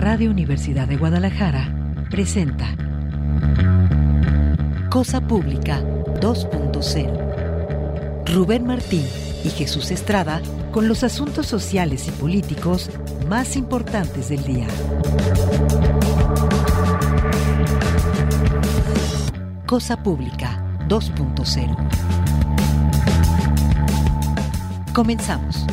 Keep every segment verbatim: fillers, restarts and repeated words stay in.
Radio Universidad de Guadalajara presenta Cosa Pública dos punto cero. Rubén Martín y Jesús Estrada con los asuntos sociales y políticos más importantes del día. Cosa Pública dos punto cero. Comenzamos.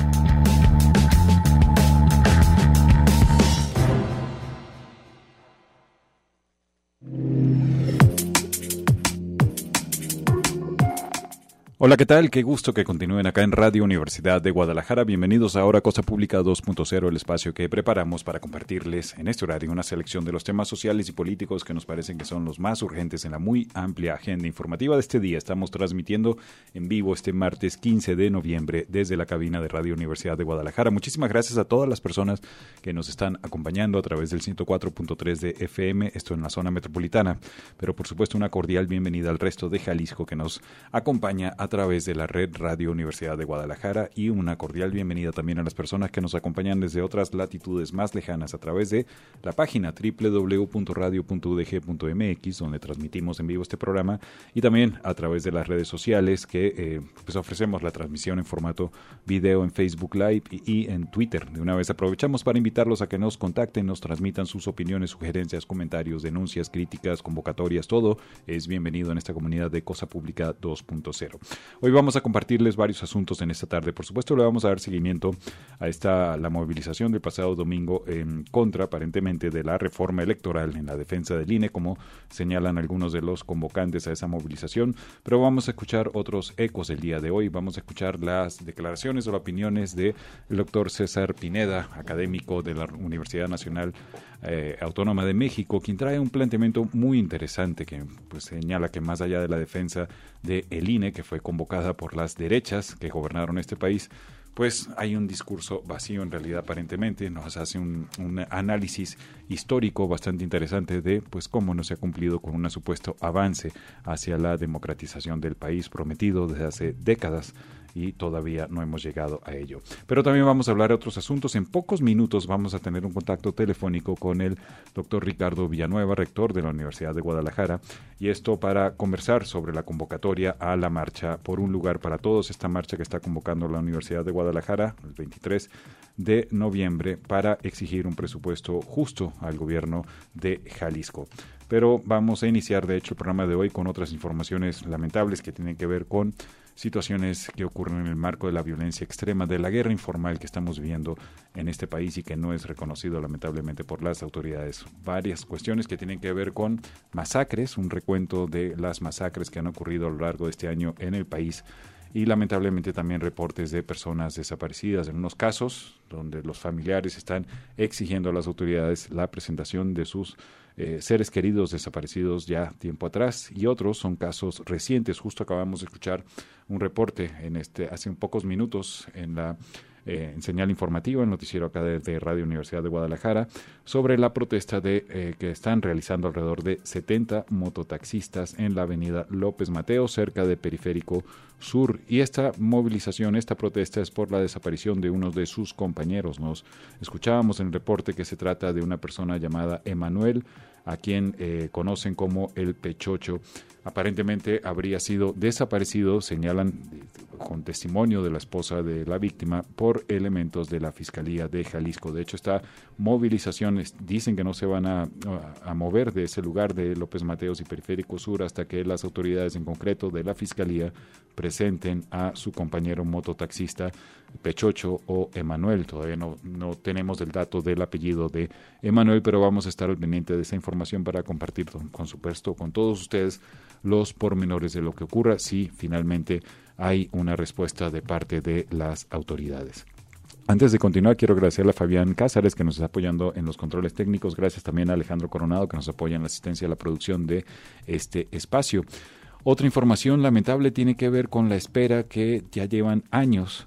Hola, ¿qué tal? Qué gusto que continúen acá en Radio Universidad de Guadalajara. Bienvenidos ahora a Cosa Pública dos punto cero, el espacio que preparamos para compartirles en este horario una selección de los temas sociales y políticos que nos parecen que son los más urgentes en la muy amplia agenda informativa de este día. Estamos transmitiendo en vivo este martes quince de noviembre desde la cabina de Radio Universidad de Guadalajara. Muchísimas gracias a todas las personas que nos están acompañando a través del ciento cuatro punto tres de F M, esto en la zona metropolitana, pero por supuesto una cordial bienvenida al resto de Jalisco que nos acompaña a a través de la red Radio Universidad de Guadalajara, y una cordial bienvenida también a las personas que nos acompañan desde otras latitudes más lejanas a través de la página doble u doble u doble u punto radio punto u d g punto m x, donde transmitimos en vivo este programa, y también a través de las redes sociales que eh, pues ofrecemos la transmisión en formato video en Facebook Live y, y en Twitter. De una vez aprovechamos para invitarlos a que nos contacten, nos transmitan sus opiniones, sugerencias, comentarios, denuncias, críticas, convocatorias, todo es bienvenido en esta comunidad de Cosa Pública dos punto cero. Hoy vamos a compartirles varios asuntos en esta tarde. Por supuesto, le vamos a dar seguimiento a esta la movilización del pasado domingo en contra, aparentemente, de la reforma electoral en la defensa del I N E, como señalan algunos de los convocantes a esa movilización. Pero vamos a escuchar otros ecos del día de hoy. Vamos a escuchar las declaraciones o las opiniones del doctor César Pineda, académico de la Universidad Nacional eh, Autónoma de México, quien trae un planteamiento muy interesante que pues señala que más allá de la defensa del I N E, que fue convocada por las derechas que gobernaron este país, pues hay un discurso vacío en realidad aparentemente. Nos hace un, un análisis histórico bastante interesante de pues cómo no se ha cumplido con un supuesto avance hacia la democratización del país prometido desde hace décadas, y todavía no hemos llegado a ello. Pero también vamos a hablar de otros asuntos. En pocos minutos vamos a tener un contacto telefónico con el doctor Ricardo Villanueva, rector de la Universidad de Guadalajara, y esto para conversar sobre la convocatoria a la marcha por un lugar para todos, esta marcha que está convocando la Universidad de Guadalajara el veintitrés de noviembre para exigir un presupuesto justo al gobierno de Jalisco. Pero vamos a iniciar, de hecho, el programa de hoy con otras informaciones lamentables que tienen que ver con situaciones que ocurren en el marco de la violencia extrema, de la guerra informal que estamos viviendo en este país y que no es reconocido lamentablemente por las autoridades. Varias cuestiones que tienen que ver con masacres, un recuento de las masacres que han ocurrido a lo largo de este año en el país, y lamentablemente también reportes de personas desaparecidas, en unos casos donde los familiares están exigiendo a las autoridades la presentación de sus eh, seres queridos desaparecidos ya tiempo atrás, y otros son casos recientes. Justo acabamos de escuchar un reporte en este hace un pocos minutos en la Eh, en señal informativa, el noticiero acá de, de Radio Universidad de Guadalajara, sobre la protesta de eh, que están realizando alrededor de setenta mototaxistas en la avenida López Mateos, cerca de Periférico Sur. Y esta movilización, esta protesta es por la desaparición de uno de sus compañeros. Nos escuchábamos en el reporte que se trata de una persona llamada Emanuel, a quien eh, conocen como el Pechocho. Aparentemente habría sido desaparecido, señalan con testimonio de la esposa de la víctima, por elementos de la Fiscalía de Jalisco. De hecho, esta movilización dicen que no se van a, a mover de ese lugar de López Mateos y Periférico Sur hasta que las autoridades, en concreto de la Fiscalía, presenten a su compañero mototaxista Pechocho o Emanuel. Todavía no, no tenemos el dato del apellido de Emanuel, pero vamos a estar al pendiente de esa información para compartir, con supuesto, con todos ustedes los pormenores de lo que ocurra si finalmente hay una respuesta de parte de las autoridades. Antes de continuar, quiero agradecerle a Fabián Cázares, que nos está apoyando en los controles técnicos. Gracias también a Alejandro Coronado, que nos apoya en la asistencia a la producción de este espacio. Otra información lamentable tiene que ver con la espera que ya llevan años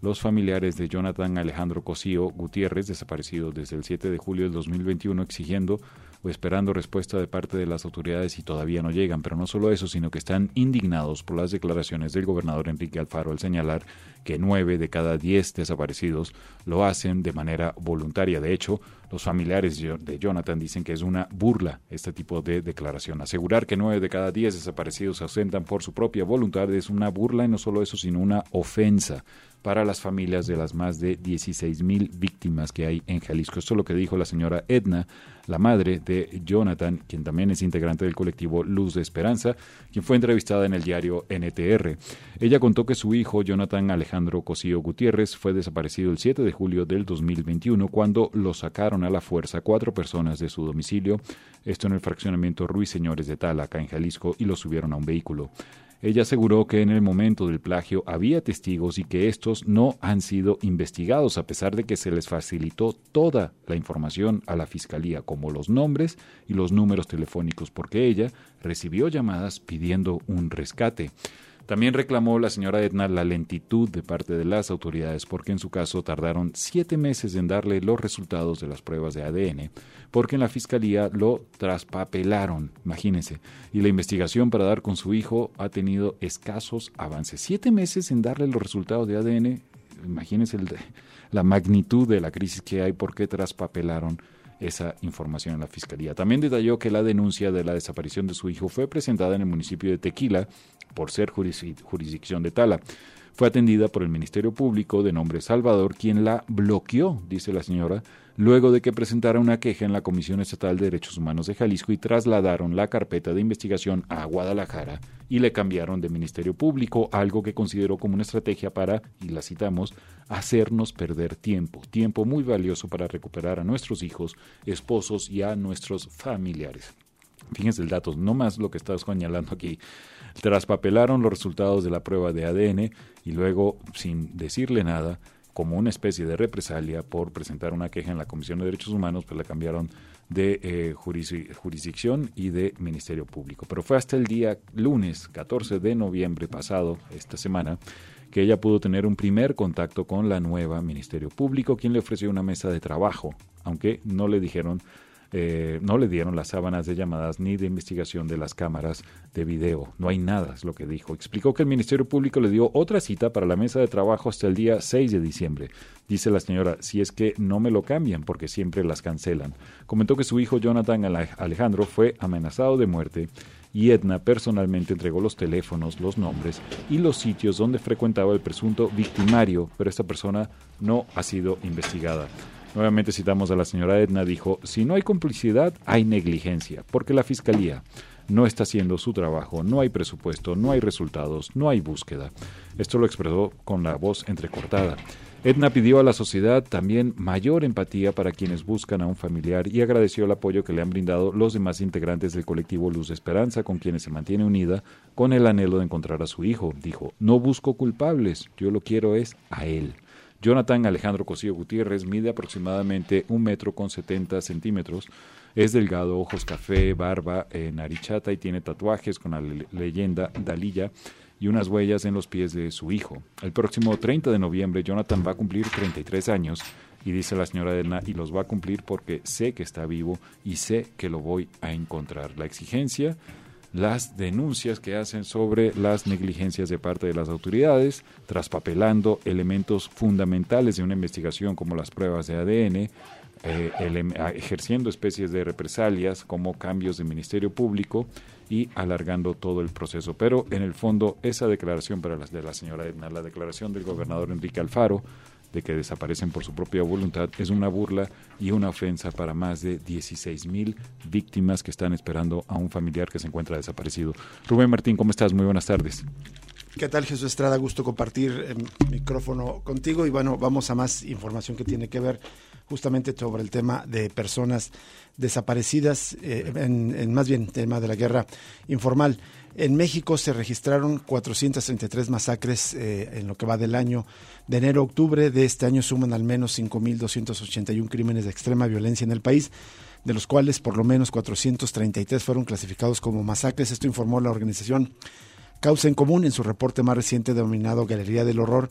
los familiares de Jonathan Alejandro Cosío Gutiérrez, desaparecido desde el siete de julio del dos mil veintiuno, exigiendo o esperando respuesta de parte de las autoridades y todavía no llegan. Pero no solo eso, sino que están indignados por las declaraciones del gobernador Enrique Alfaro al señalar que nueve de cada diez desaparecidos lo hacen de manera voluntaria. De hecho, los familiares de Jonathan dicen que es una burla este tipo de declaración. Asegurar que nueve de cada diez desaparecidos se ausentan por su propia voluntad es una burla, y no solo eso, sino una ofensa para las familias de las más de dieciséis mil víctimas que hay en Jalisco. Esto es lo que dijo la señora Edna, la madre de Jonathan, quien también es integrante del colectivo Luz de Esperanza, quien fue entrevistada en el diario N T R. Ella contó que su hijo, Jonathan Alejandro Cosío Gutiérrez, fue desaparecido el siete de julio del dos mil veintiuno, cuando lo sacaron a la fuerza cuatro personas de su domicilio, esto en el fraccionamiento Ruiseñores de Tala, acá en Jalisco, y lo subieron a un vehículo. Ella aseguró que en el momento del plagio había testigos y que estos no han sido investigados, a pesar de que se les facilitó toda la información a la Fiscalía, como los nombres y los números telefónicos, porque ella recibió llamadas pidiendo un rescate. También reclamó la señora Edna la lentitud de parte de las autoridades, porque en su caso tardaron siete meses en darle los resultados de las pruebas de A D N, porque en la Fiscalía lo traspapelaron, imagínense, y la investigación para dar con su hijo ha tenido escasos avances. Siete meses en darle los resultados de A D N, imagínense el, la magnitud de la crisis que hay, porque traspapelaron esa información en la Fiscalía. También detalló que la denuncia de la desaparición de su hijo fue presentada en el municipio de Tequila por ser jurisdicción de Tala. Fue atendida por el Ministerio Público de nombre Salvador, quien la bloqueó, dice la señora, luego de que presentara una queja en la Comisión Estatal de Derechos Humanos de Jalisco, y trasladaron la carpeta de investigación a Guadalajara y le cambiaron de Ministerio Público, algo que consideró como una estrategia para, y la citamos, hacernos perder tiempo, tiempo muy valioso para recuperar a nuestros hijos, esposos y a nuestros familiares. Fíjense el dato, no más lo que estás señalando aquí. Traspapelaron los resultados de la prueba de A D N y luego, sin decirle nada, como una especie de represalia por presentar una queja en la Comisión de Derechos Humanos, pues la cambiaron de eh, jurisdicción y de Ministerio Público. Pero fue hasta el día lunes, catorce de noviembre pasado, esta semana, que ella pudo tener un primer contacto con la nueva Ministerio Público, quien le ofreció una mesa de trabajo, aunque no le dijeron Eh, no le dieron las sábanas de llamadas ni de investigación de las cámaras de video. No hay nada, es lo que dijo. Explicó que el Ministerio Público le dio otra cita para la mesa de trabajo hasta el día seis de diciembre. Dice la señora, si es que no me lo cambian, porque siempre las cancelan. Comentó que su hijo Jonathan Alejandro fue amenazado de muerte y Edna personalmente entregó los teléfonos, los nombres y los sitios donde frecuentaba el presunto victimario, pero esta persona no ha sido investigada. Nuevamente citamos a la señora Edna, dijo, si no hay complicidad, hay negligencia, porque la Fiscalía no está haciendo su trabajo, no hay presupuesto, no hay resultados, no hay búsqueda. Esto lo expresó con la voz entrecortada. Edna pidió a la sociedad también mayor empatía para quienes buscan a un familiar y agradeció el apoyo que le han brindado los demás integrantes del colectivo Luz de Esperanza, con quienes se mantiene unida con el anhelo de encontrar a su hijo. Dijo, no busco culpables, yo lo quiero es a él. Jonathan Alejandro Cosío Gutiérrez mide aproximadamente un metro con setenta centímetros, es delgado, ojos café, barba, eh, nariz chata y tiene tatuajes con la le- leyenda Dalilla y unas huellas en los pies de su hijo. El próximo treinta de noviembre Jonathan va a cumplir treinta y tres años y dice la señora Edna, y los va a cumplir porque sé que está vivo y sé que lo voy a encontrar. La exigencia, las denuncias que hacen sobre las negligencias de parte de las autoridades, traspapelando elementos fundamentales de una investigación como las pruebas de A D N, eh, ele- ejerciendo especies de represalias como cambios de Ministerio Público y alargando todo el proceso. Pero en el fondo esa declaración para las de la señora Edna, la declaración del gobernador Enrique Alfaro, de que desaparecen por su propia voluntad, es una burla y una ofensa para más de dieciséis mil víctimas que están esperando a un familiar que se encuentra desaparecido. Rubén Martín, ¿cómo estás? Muy buenas tardes. ¿Qué tal, Jesús Estrada? Gusto compartir el micrófono contigo y bueno, vamos a más información que tiene que ver justamente sobre el tema de personas desaparecidas, eh, en, en más bien tema de la guerra informal. En México se registraron cuatrocientas treinta y tres masacres eh, en lo que va del año. De enero a octubre de este año suman al menos cinco mil doscientos ochenta y uno crímenes de extrema violencia en el país, de los cuales por lo menos cuatrocientos treinta y tres fueron clasificados como masacres. Esto informó la organización Causa en Común en su reporte más reciente denominado Galería del Horror,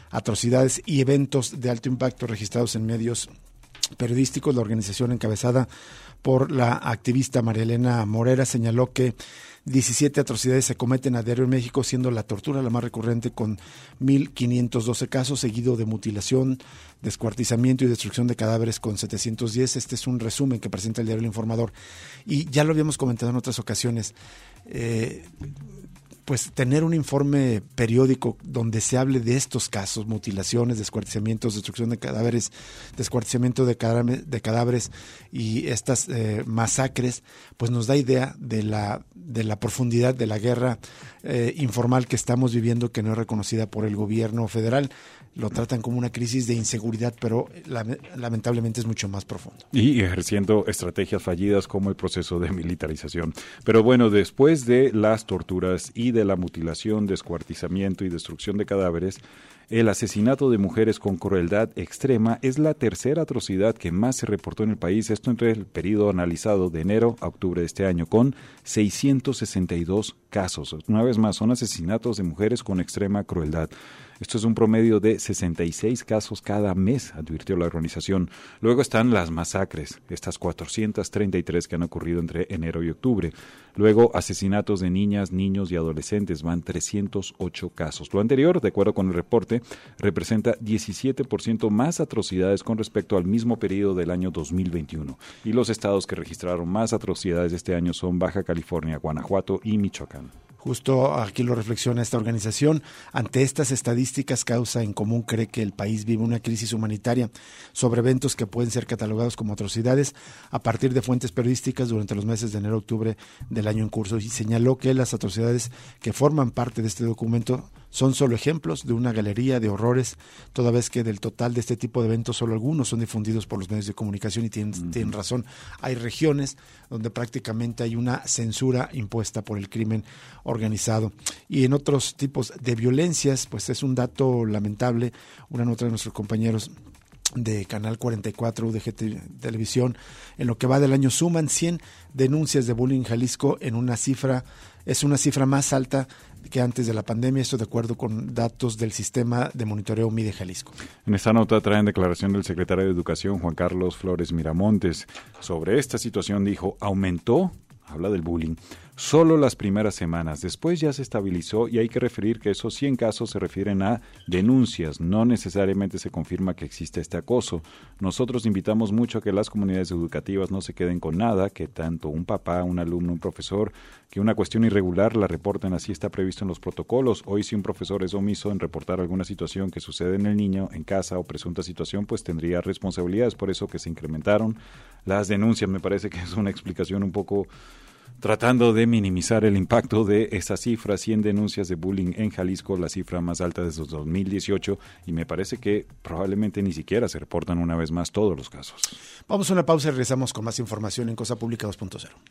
atrocidades y eventos de alto impacto registrados en medios periodísticos. La organización encabezada por la activista María Elena Morera señaló que diecisiete atrocidades se cometen a diario en México, siendo la tortura la más recurrente con mil quinientos doce casos, seguido de mutilación, descuartizamiento y destrucción de cadáveres con setecientos diez. Este es un resumen que presenta el diario El Informador. Y ya lo habíamos comentado en otras ocasiones, eh, pues tener un informe periódico donde se hable de estos casos, mutilaciones, descuartizamientos, destrucción de cadáveres, descuartizamiento de cadáveres, de cadáveres y estas eh, masacres, pues nos da idea de la, de la profundidad de la guerra eh, informal que estamos viviendo, que no es reconocida por el gobierno federal. Lo tratan como una crisis de inseguridad, pero lamentablemente es mucho más profundo. Y ejerciendo estrategias fallidas como el proceso de militarización. Pero bueno, después de las torturas y de la mutilación, descuartizamiento y destrucción de cadáveres, el asesinato de mujeres con crueldad extrema es la tercera atrocidad que más se reportó en el país, esto entre el periodo analizado de enero a octubre de este año, con seiscientos sesenta y dos casos. Una vez más, son asesinatos de mujeres con extrema crueldad. Esto es un promedio de sesenta y seis casos cada mes, advirtió la organización. Luego están las masacres, estas cuatrocientas treinta y tres que han ocurrido entre enero y octubre. Luego, asesinatos de niñas, niños y adolescentes, van trescientos ocho casos. Lo anterior, de acuerdo con el reporte, representa diecisiete por ciento más atrocidades con respecto al mismo periodo del año dos mil veintiuno. Y los estados que registraron más atrocidades este año son Baja California, Guanajuato y Michoacán. Justo aquí lo reflexiona esta organización. Ante estas estadísticas, Causa en Común cree que el país vive una crisis humanitaria sobre eventos que pueden ser catalogados como atrocidades a partir de fuentes periodísticas durante los meses de enero-octubre del año en curso, y señaló que las atrocidades que forman parte de este documento son solo ejemplos de una galería de horrores, toda vez que del total de este tipo de eventos solo algunos son difundidos por los medios de comunicación, y tienen, uh-huh. tienen razón. Hay regiones donde prácticamente hay una censura impuesta por el crimen organizado. Y en otros tipos de violencias, pues es un dato lamentable. Una nota de nuestros compañeros de Canal cuarenta y cuatro, U D G Televisión, en lo que va del año suman cien denuncias de bullying en Jalisco, en una cifra, es una cifra más alta que antes de la pandemia, esto de acuerdo con datos del sistema de monitoreo MIDE Jalisco. En esta nota traen declaración del secretario de Educación, Juan Carlos Flores Miramontes. Sobre esta situación dijo, aumentó, habla del bullying, solo las primeras semanas. Después ya se estabilizó, y hay que referir que esos cien casos se refieren a denuncias. No necesariamente se confirma que existe este acoso. Nosotros invitamos mucho a que las comunidades educativas no se queden con nada, que tanto un papá, un alumno, un profesor, que una cuestión irregular la reporten. Así está previsto en los protocolos. Hoy, si un profesor es omiso en reportar alguna situación que sucede en el niño, en casa o presunta situación, pues tendría responsabilidades. Por eso que se incrementaron las denuncias. Me parece que es una explicación un poco tratando de minimizar el impacto de esas cifras. Cien denuncias de bullying en Jalisco, la cifra más alta desde dos mil dieciocho, y me parece que probablemente ni siquiera se reportan una vez más todos los casos. Vamos a una pausa y regresamos con más información en Cosa Pública dos punto cero.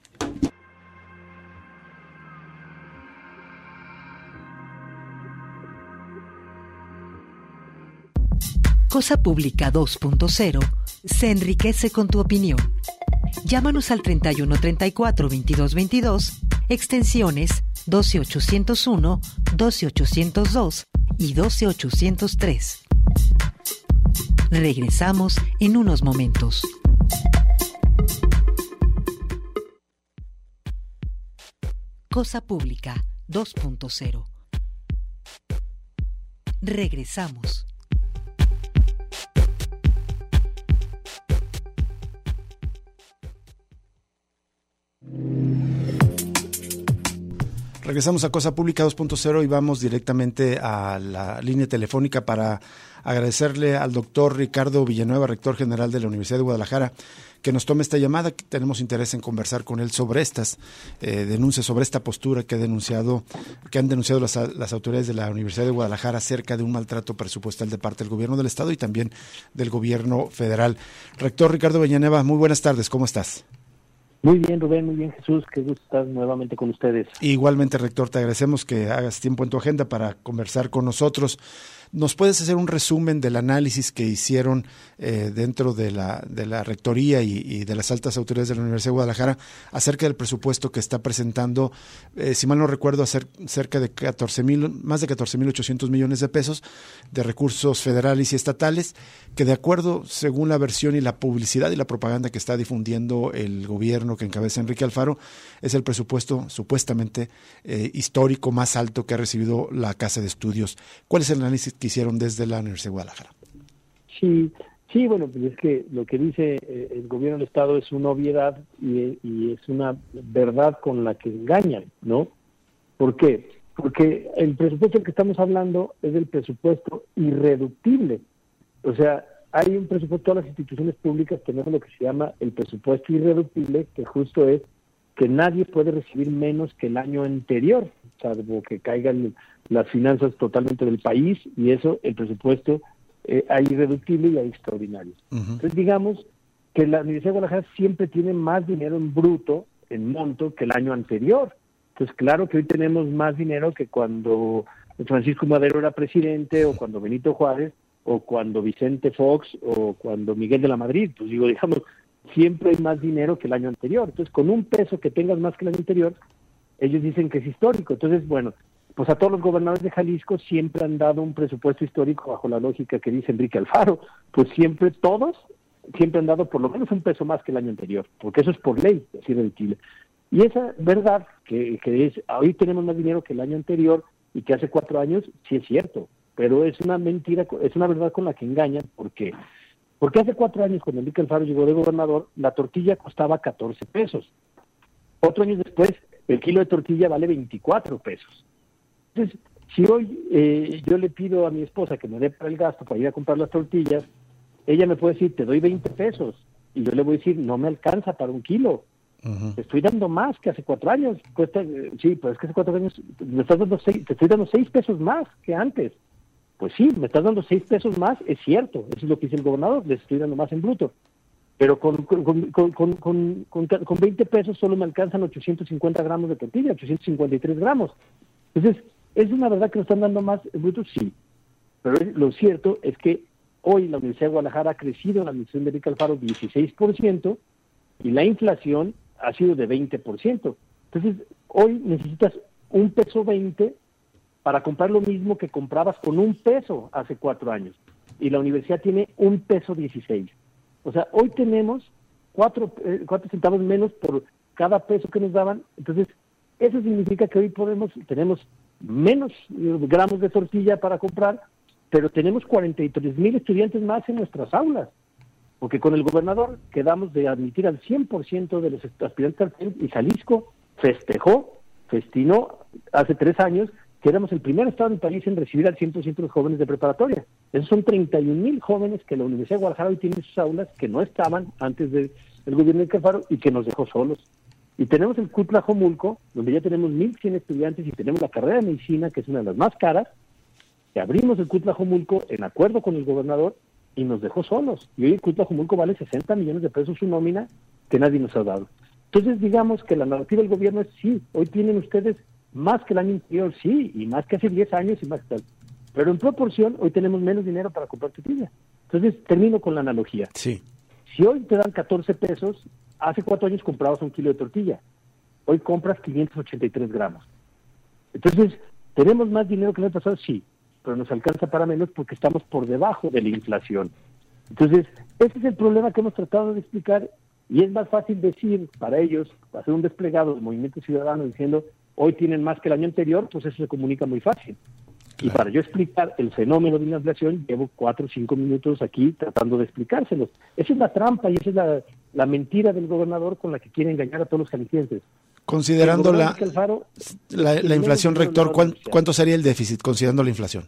Cosa Pública dos punto cero se enriquece con tu opinión. Llámanos al treinta y uno treinta y cuatro veintidós veintidós, extensiones doce ochocientos uno, doce ochocientos dos y doce ochocientos tres. Regresamos en unos momentos. Cosa Pública dos punto cero. Regresamos. Regresamos a Cosa Pública dos punto cero y vamos directamente a la línea telefónica para agradecerle al doctor Ricardo Villanueva, rector general de la Universidad de Guadalajara, que nos tome esta llamada. Tenemos interés en conversar con él sobre estas eh, denuncias, sobre esta postura que ha denunciado, que han denunciado las, las autoridades de la Universidad de Guadalajara acerca de un maltrato presupuestal de parte del gobierno del estado y también del gobierno federal. Rector Ricardo Villanueva, muy buenas tardes, ¿cómo estás? Muy bien, Rubén, muy bien, Jesús, qué gusto estar nuevamente con ustedes. Igualmente, rector, te agradecemos que hagas tiempo en tu agenda para conversar con nosotros. ¿Nos puedes hacer un resumen del análisis que hicieron eh, dentro de la, de la Rectoría y, y de las altas autoridades de la Universidad de Guadalajara acerca del presupuesto que está presentando, eh, si mal no recuerdo, hacer cerca de catorce mil, más de catorce mil ochocientos millones de pesos de recursos federales y estatales, que de acuerdo, según la versión y la publicidad y la propaganda que está difundiendo el gobierno que encabeza Enrique Alfaro, es el presupuesto supuestamente eh, histórico más alto que ha recibido la Casa de Estudios. ¿Cuál es el análisis que hicieron desde la Universidad de Guadalajara? Sí, sí, bueno, pues es que lo que dice eh, el gobierno del Estado es una obviedad y, y es una verdad con la que engañan, ¿no? ¿Por qué? Porque el presupuesto del que estamos hablando es el presupuesto irreductible. O sea, hay un presupuesto, todas las instituciones públicas tenemos lo que se llama el presupuesto irreductible, que justo es que nadie puede recibir menos que el año anterior, salvo que caigan las finanzas totalmente del país, y eso, el presupuesto, eh, hay irreductible y hay extraordinario. Uh-huh. Entonces, digamos que la Universidad de Guadalajara siempre tiene más dinero en bruto, en monto, que el año anterior. Entonces, claro que hoy tenemos más dinero que cuando Francisco Madero era presidente, o cuando Benito Juárez, o cuando Vicente Fox, o cuando Miguel de la Madrid. Pues digo, digamos, siempre hay más dinero que el año anterior. Entonces, con un peso que tengas más que el año anterior, ellos dicen que es histórico. Entonces, bueno, pues a todos los gobernadores de Jalisco siempre han dado un presupuesto histórico bajo la lógica que dice Enrique Alfaro. Pues siempre, todos, siempre han dado por lo menos un peso más que el año anterior, porque eso es por ley, así de Chile. Y esa verdad, que, que es, hoy tenemos más dinero que el año anterior y que hace cuatro años, sí es cierto, pero es una mentira, es una verdad con la que engañan. ¿Por qué? Porque hace cuatro años, cuando Enrique Alfaro llegó de gobernador, la tortilla costaba catorce pesos. Otro año después, el kilo de tortilla vale veinticuatro pesos. Entonces, si hoy eh, yo le pido a mi esposa que me dé para el gasto para ir a comprar las tortillas, ella me puede decir, te doy veinte pesos. Y yo le voy a decir, no me alcanza para un kilo. Uh-huh. Te estoy dando más que hace cuatro años. Cuesta, eh, sí, pero es que hace cuatro años me estás dando seis, te estoy dando seis pesos más que antes. Pues sí, me estás dando seis pesos más, es cierto, eso es lo que dice el gobernador, les estoy dando más en bruto. Pero con, con, con, con, con, con, con veinte pesos solo me alcanzan ochocientos cincuenta gramos de tortilla, ochocientos cincuenta y tres gramos. Entonces, ¿es una verdad que nos están dando más en bruto? Sí. Pero es, lo cierto es que hoy la Universidad de Guadalajara ha crecido en la administración de Enrique Alfaro dieciséis por ciento y la inflación ha sido de veinte por ciento. Entonces, hoy necesitas un peso veinte para comprar lo mismo que comprabas con un peso hace cuatro años. Y la universidad tiene un peso dieciséis. O sea, hoy tenemos cuatro, eh, cuatro centavos menos por cada peso que nos daban. Entonces, eso significa que hoy podemos, tenemos menos gramos de tortilla para comprar, pero tenemos cuarenta y tres mil estudiantes más en nuestras aulas. Porque con el gobernador quedamos de admitir al cien por ciento de los aspirantes y Jalisco festejó, festinó hace tres años que éramos el primer estado del país en recibir al cien por ciento de los jóvenes de preparatoria. Esos son treinta y un mil jóvenes que la Universidad de Guadalajara hoy tiene en sus aulas, que no estaban antes del de gobierno de Alfaro y que nos dejó solos. Y tenemos el C U Tlajomulco, donde ya tenemos mil cien estudiantes y tenemos la carrera de medicina, que es una de las más caras, que abrimos el C U Tlajomulco en acuerdo con el gobernador y nos dejó solos. Y hoy el C U Tlajomulco vale sesenta millones de pesos su nómina que nadie nos ha dado. Entonces, digamos que la narrativa del gobierno es sí, hoy tienen ustedes más que el año anterior, sí, y más que hace diez años y más que tal. Pero en proporción, hoy tenemos menos dinero para comprar tortilla. Entonces, termino con la analogía. Sí. Si hoy te dan catorce pesos, hace cuatro años comprabas un kilo de tortilla. Hoy compras quinientos ochenta y tres gramos. Entonces, ¿tenemos más dinero que el año pasado? Sí, pero nos alcanza para menos porque estamos por debajo de la inflación. Entonces, ese es el problema que hemos tratado de explicar y es más fácil decir para ellos, hacer un desplegado del movimiento ciudadano diciendo hoy tienen más que el año anterior, pues eso se comunica muy fácil. Claro. Y para yo explicar el fenómeno de la inflación, llevo cuatro o cinco minutos aquí tratando de explicárselos. Esa es la trampa y esa es la, la mentira del gobernador con la que quiere engañar a todos los jaliscienses. Considerando la, Alfaro, la, la inflación, rector, ¿cuánto sería el déficit considerando la inflación?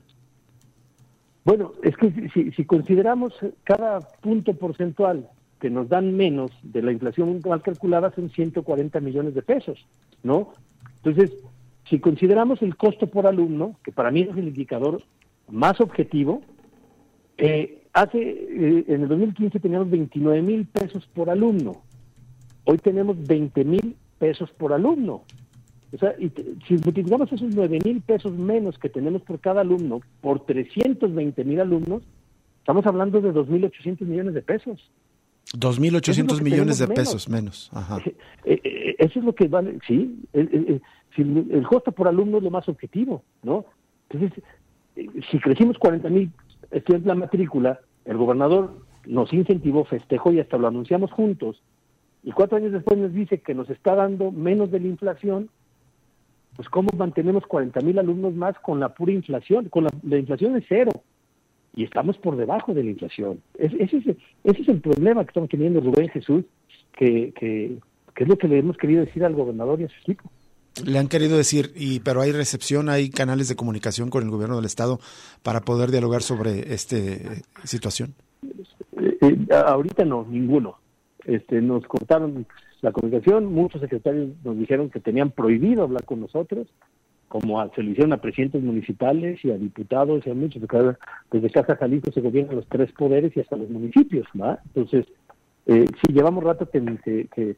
Bueno, es que si, si consideramos cada punto porcentual que nos dan menos de la inflación mal calculada son ciento cuarenta millones de pesos, ¿no? Entonces, si consideramos el costo por alumno, que para mí es el indicador más objetivo, eh, hace eh, en el dos mil quince teníamos veintinueve mil pesos por alumno. Hoy tenemos veinte mil pesos por alumno. O sea, y te, si multiplicamos esos nueve mil pesos menos que tenemos por cada alumno, por trescientos veinte mil alumnos, estamos hablando de dos mil ochocientos millones de pesos. dos mil ochocientos es millones de menos. pesos menos. Ajá. Eh, eh, eso es lo que vale, sí. El, el, el, el costo por alumno es lo más objetivo, ¿no? Entonces, eh, si crecimos cuarenta mil estudiantes la matrícula, el gobernador nos incentivó, festejó y hasta lo anunciamos juntos, y cuatro años después nos dice que nos está dando menos de la inflación. Pues ¿cómo mantenemos cuarenta mil alumnos más con la pura inflación? Con la, la inflación es cero. Y estamos por debajo de la inflación. Es, ese, es, ese es el problema que estamos teniendo, Rubén, Jesús, que, que, que es lo que le hemos querido decir al gobernador y a su equipo. Le han querido decir, y pero hay recepción, hay canales de comunicación con el gobierno del estado para poder dialogar sobre esta eh, situación. Eh, eh, ahorita no, ninguno. Este, nos cortaron la comunicación, muchos secretarios nos dijeron que tenían prohibido hablar con nosotros, como a, se lo hicieron a presidentes municipales y a diputados y a muchos, porque desde Casa Jalisco se gobiernan los tres poderes y hasta los municipios, ¿no? Entonces, eh, sí, llevamos rato que, que, que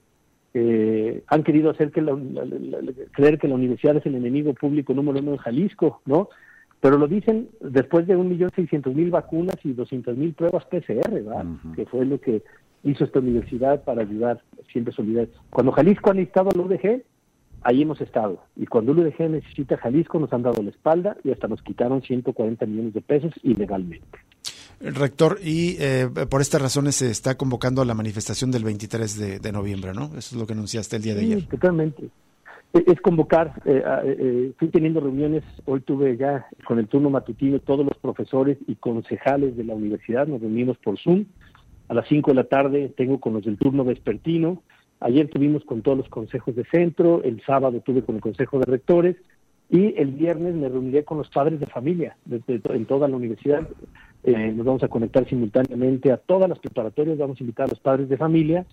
eh, han querido hacer que la, la, la, la, creer que la universidad es el enemigo público número uno en Jalisco, ¿no? Pero lo dicen después de un millón seiscientos mil vacunas y doscientas mil pruebas P C R, ¿verdad? Uh-huh. Que fue lo que hizo esta universidad para ayudar, siempre solidaria. Cuando Jalisco ha necesitado al U D G, ahí hemos estado. Y cuando el U D G necesita Jalisco, nos han dado la espalda y hasta nos quitaron ciento cuarenta millones de pesos ilegalmente. Rector, y eh, por estas razones se está convocando a la manifestación del veintitrés de, de noviembre, ¿no? Eso es lo que anunciaste el día de sí, ayer. Totalmente. Es convocar, eh, eh, estoy teniendo reuniones, hoy tuve ya con el turno matutino, todos los profesores y concejales de la universidad, nos reunimos por Zoom. A las cinco de la tarde tengo con los del turno vespertino. Ayer tuvimos con todos los consejos de centro, el sábado tuve con el consejo de rectores y el viernes me reuniré con los padres de familia de, de, en toda la universidad. Eh, nos vamos a conectar simultáneamente a todas las preparatorias, vamos a invitar a los padres de familia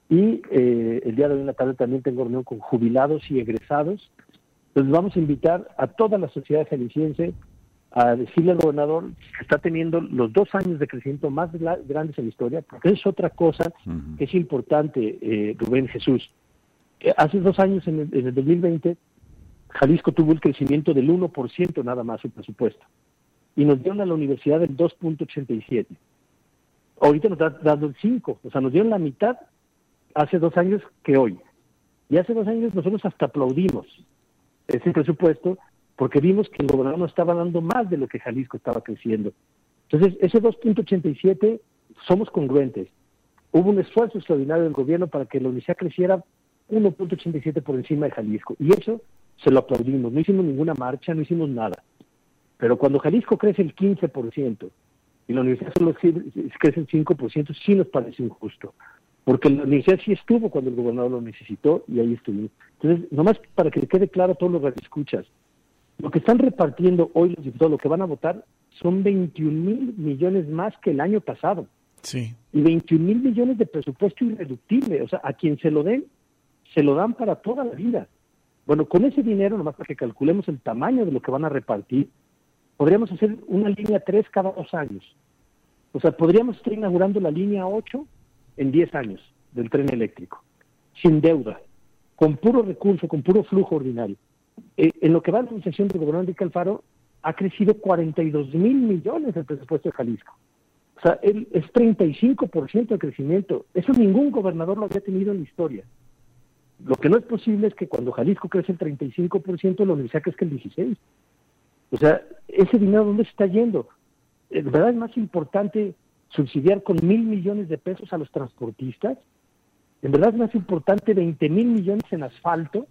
y eh, el día de hoy en la tarde también tengo reunión con jubilados y egresados. Entonces vamos a invitar a toda la sociedad jalisciense a decirle al gobernador que está teniendo los dos años de crecimiento más grandes en la historia, porque es otra cosa uh-huh. que es importante, eh, Rubén, Jesús. Eh, hace dos años, en el, en el dos mil veinte, Jalisco tuvo el crecimiento del uno por ciento nada más su presupuesto, y nos dieron a la universidad el dos punto ochenta y siete. Ahorita nos está dando el cinco, o sea, nos dieron la mitad hace dos años que hoy. Y hace dos años nosotros hasta aplaudimos ese presupuesto, porque vimos que el gobernador nos estaba dando más de lo que Jalisco estaba creciendo. Entonces, ese dos punto ochenta y siete somos congruentes. Hubo un esfuerzo extraordinario del gobierno para que la universidad creciera uno punto ochenta y siete por encima de Jalisco. Y eso se lo aplaudimos. No hicimos ninguna marcha, no hicimos nada. Pero cuando Jalisco crece el quince por ciento y la universidad solo crece el cinco por ciento, sí nos parece injusto. Porque la universidad sí estuvo cuando el gobernador lo necesitó y ahí estuvimos. Entonces, nomás para que le quede claro a todos los radioescuchas, lo que están repartiendo hoy los diputados, lo que van a votar, son veintiún mil millones más que el año pasado. Sí. Y veintiún mil millones de presupuesto irreductible. O sea, a quien se lo den, se lo dan para toda la vida. Bueno, con ese dinero, nomás para que calculemos el tamaño de lo que van a repartir, podríamos hacer una línea tres cada dos años. O sea, podríamos estar inaugurando la línea ocho en diez años del tren eléctrico, sin deuda, con puro recurso, con puro flujo ordinario. Eh, en lo que va a la administración del gobernador Enrique Alfaro, ha crecido cuarenta y dos mil millones el presupuesto de Jalisco. O sea, él, es treinta y cinco por ciento de crecimiento. Eso ningún gobernador lo había tenido en la historia. Lo que no es posible es que cuando Jalisco crece el treinta y cinco por ciento, la universidad crezca el dieciséis por ciento. O sea, ese dinero, ¿dónde se está yendo? ¿De verdad es más importante subsidiar con mil millones de pesos a los transportistas? ¿En verdad es más importante veinte mil millones en asfalto?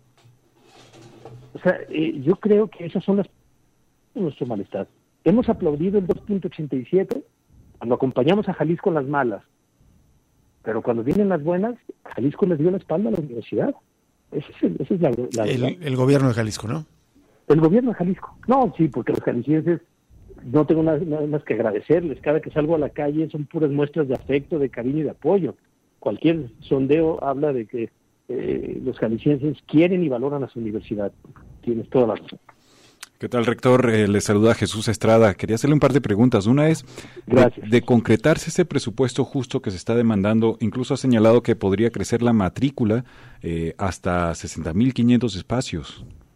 O sea, eh, yo creo que esas son las nuestro malestar. Hemos aplaudido el dos punto ochenta y siete cuando acompañamos a Jalisco en las malas, pero cuando vienen las buenas, Jalisco les dio la espalda a la universidad. Esa es, el, esa es la, la el, el gobierno de Jalisco, ¿no? El gobierno de Jalisco. No, sí, porque los jaliscienses no tengo nada, nada más que agradecerles. Cada que salgo a la calle son puras muestras de afecto, de cariño y de apoyo. Cualquier sondeo habla de que eh, los jaliscienses quieren y valoran a su universidad. Tienes toda la razón. ¿Qué tal, rector? Eh, le saluda Jesús Estrada. Quería hacerle un par de preguntas. Una es, de, de concretarse ese presupuesto justo que se está demandando, incluso ha señalado que podría crecer la matrícula eh, hasta sesenta mil quinientos espacios.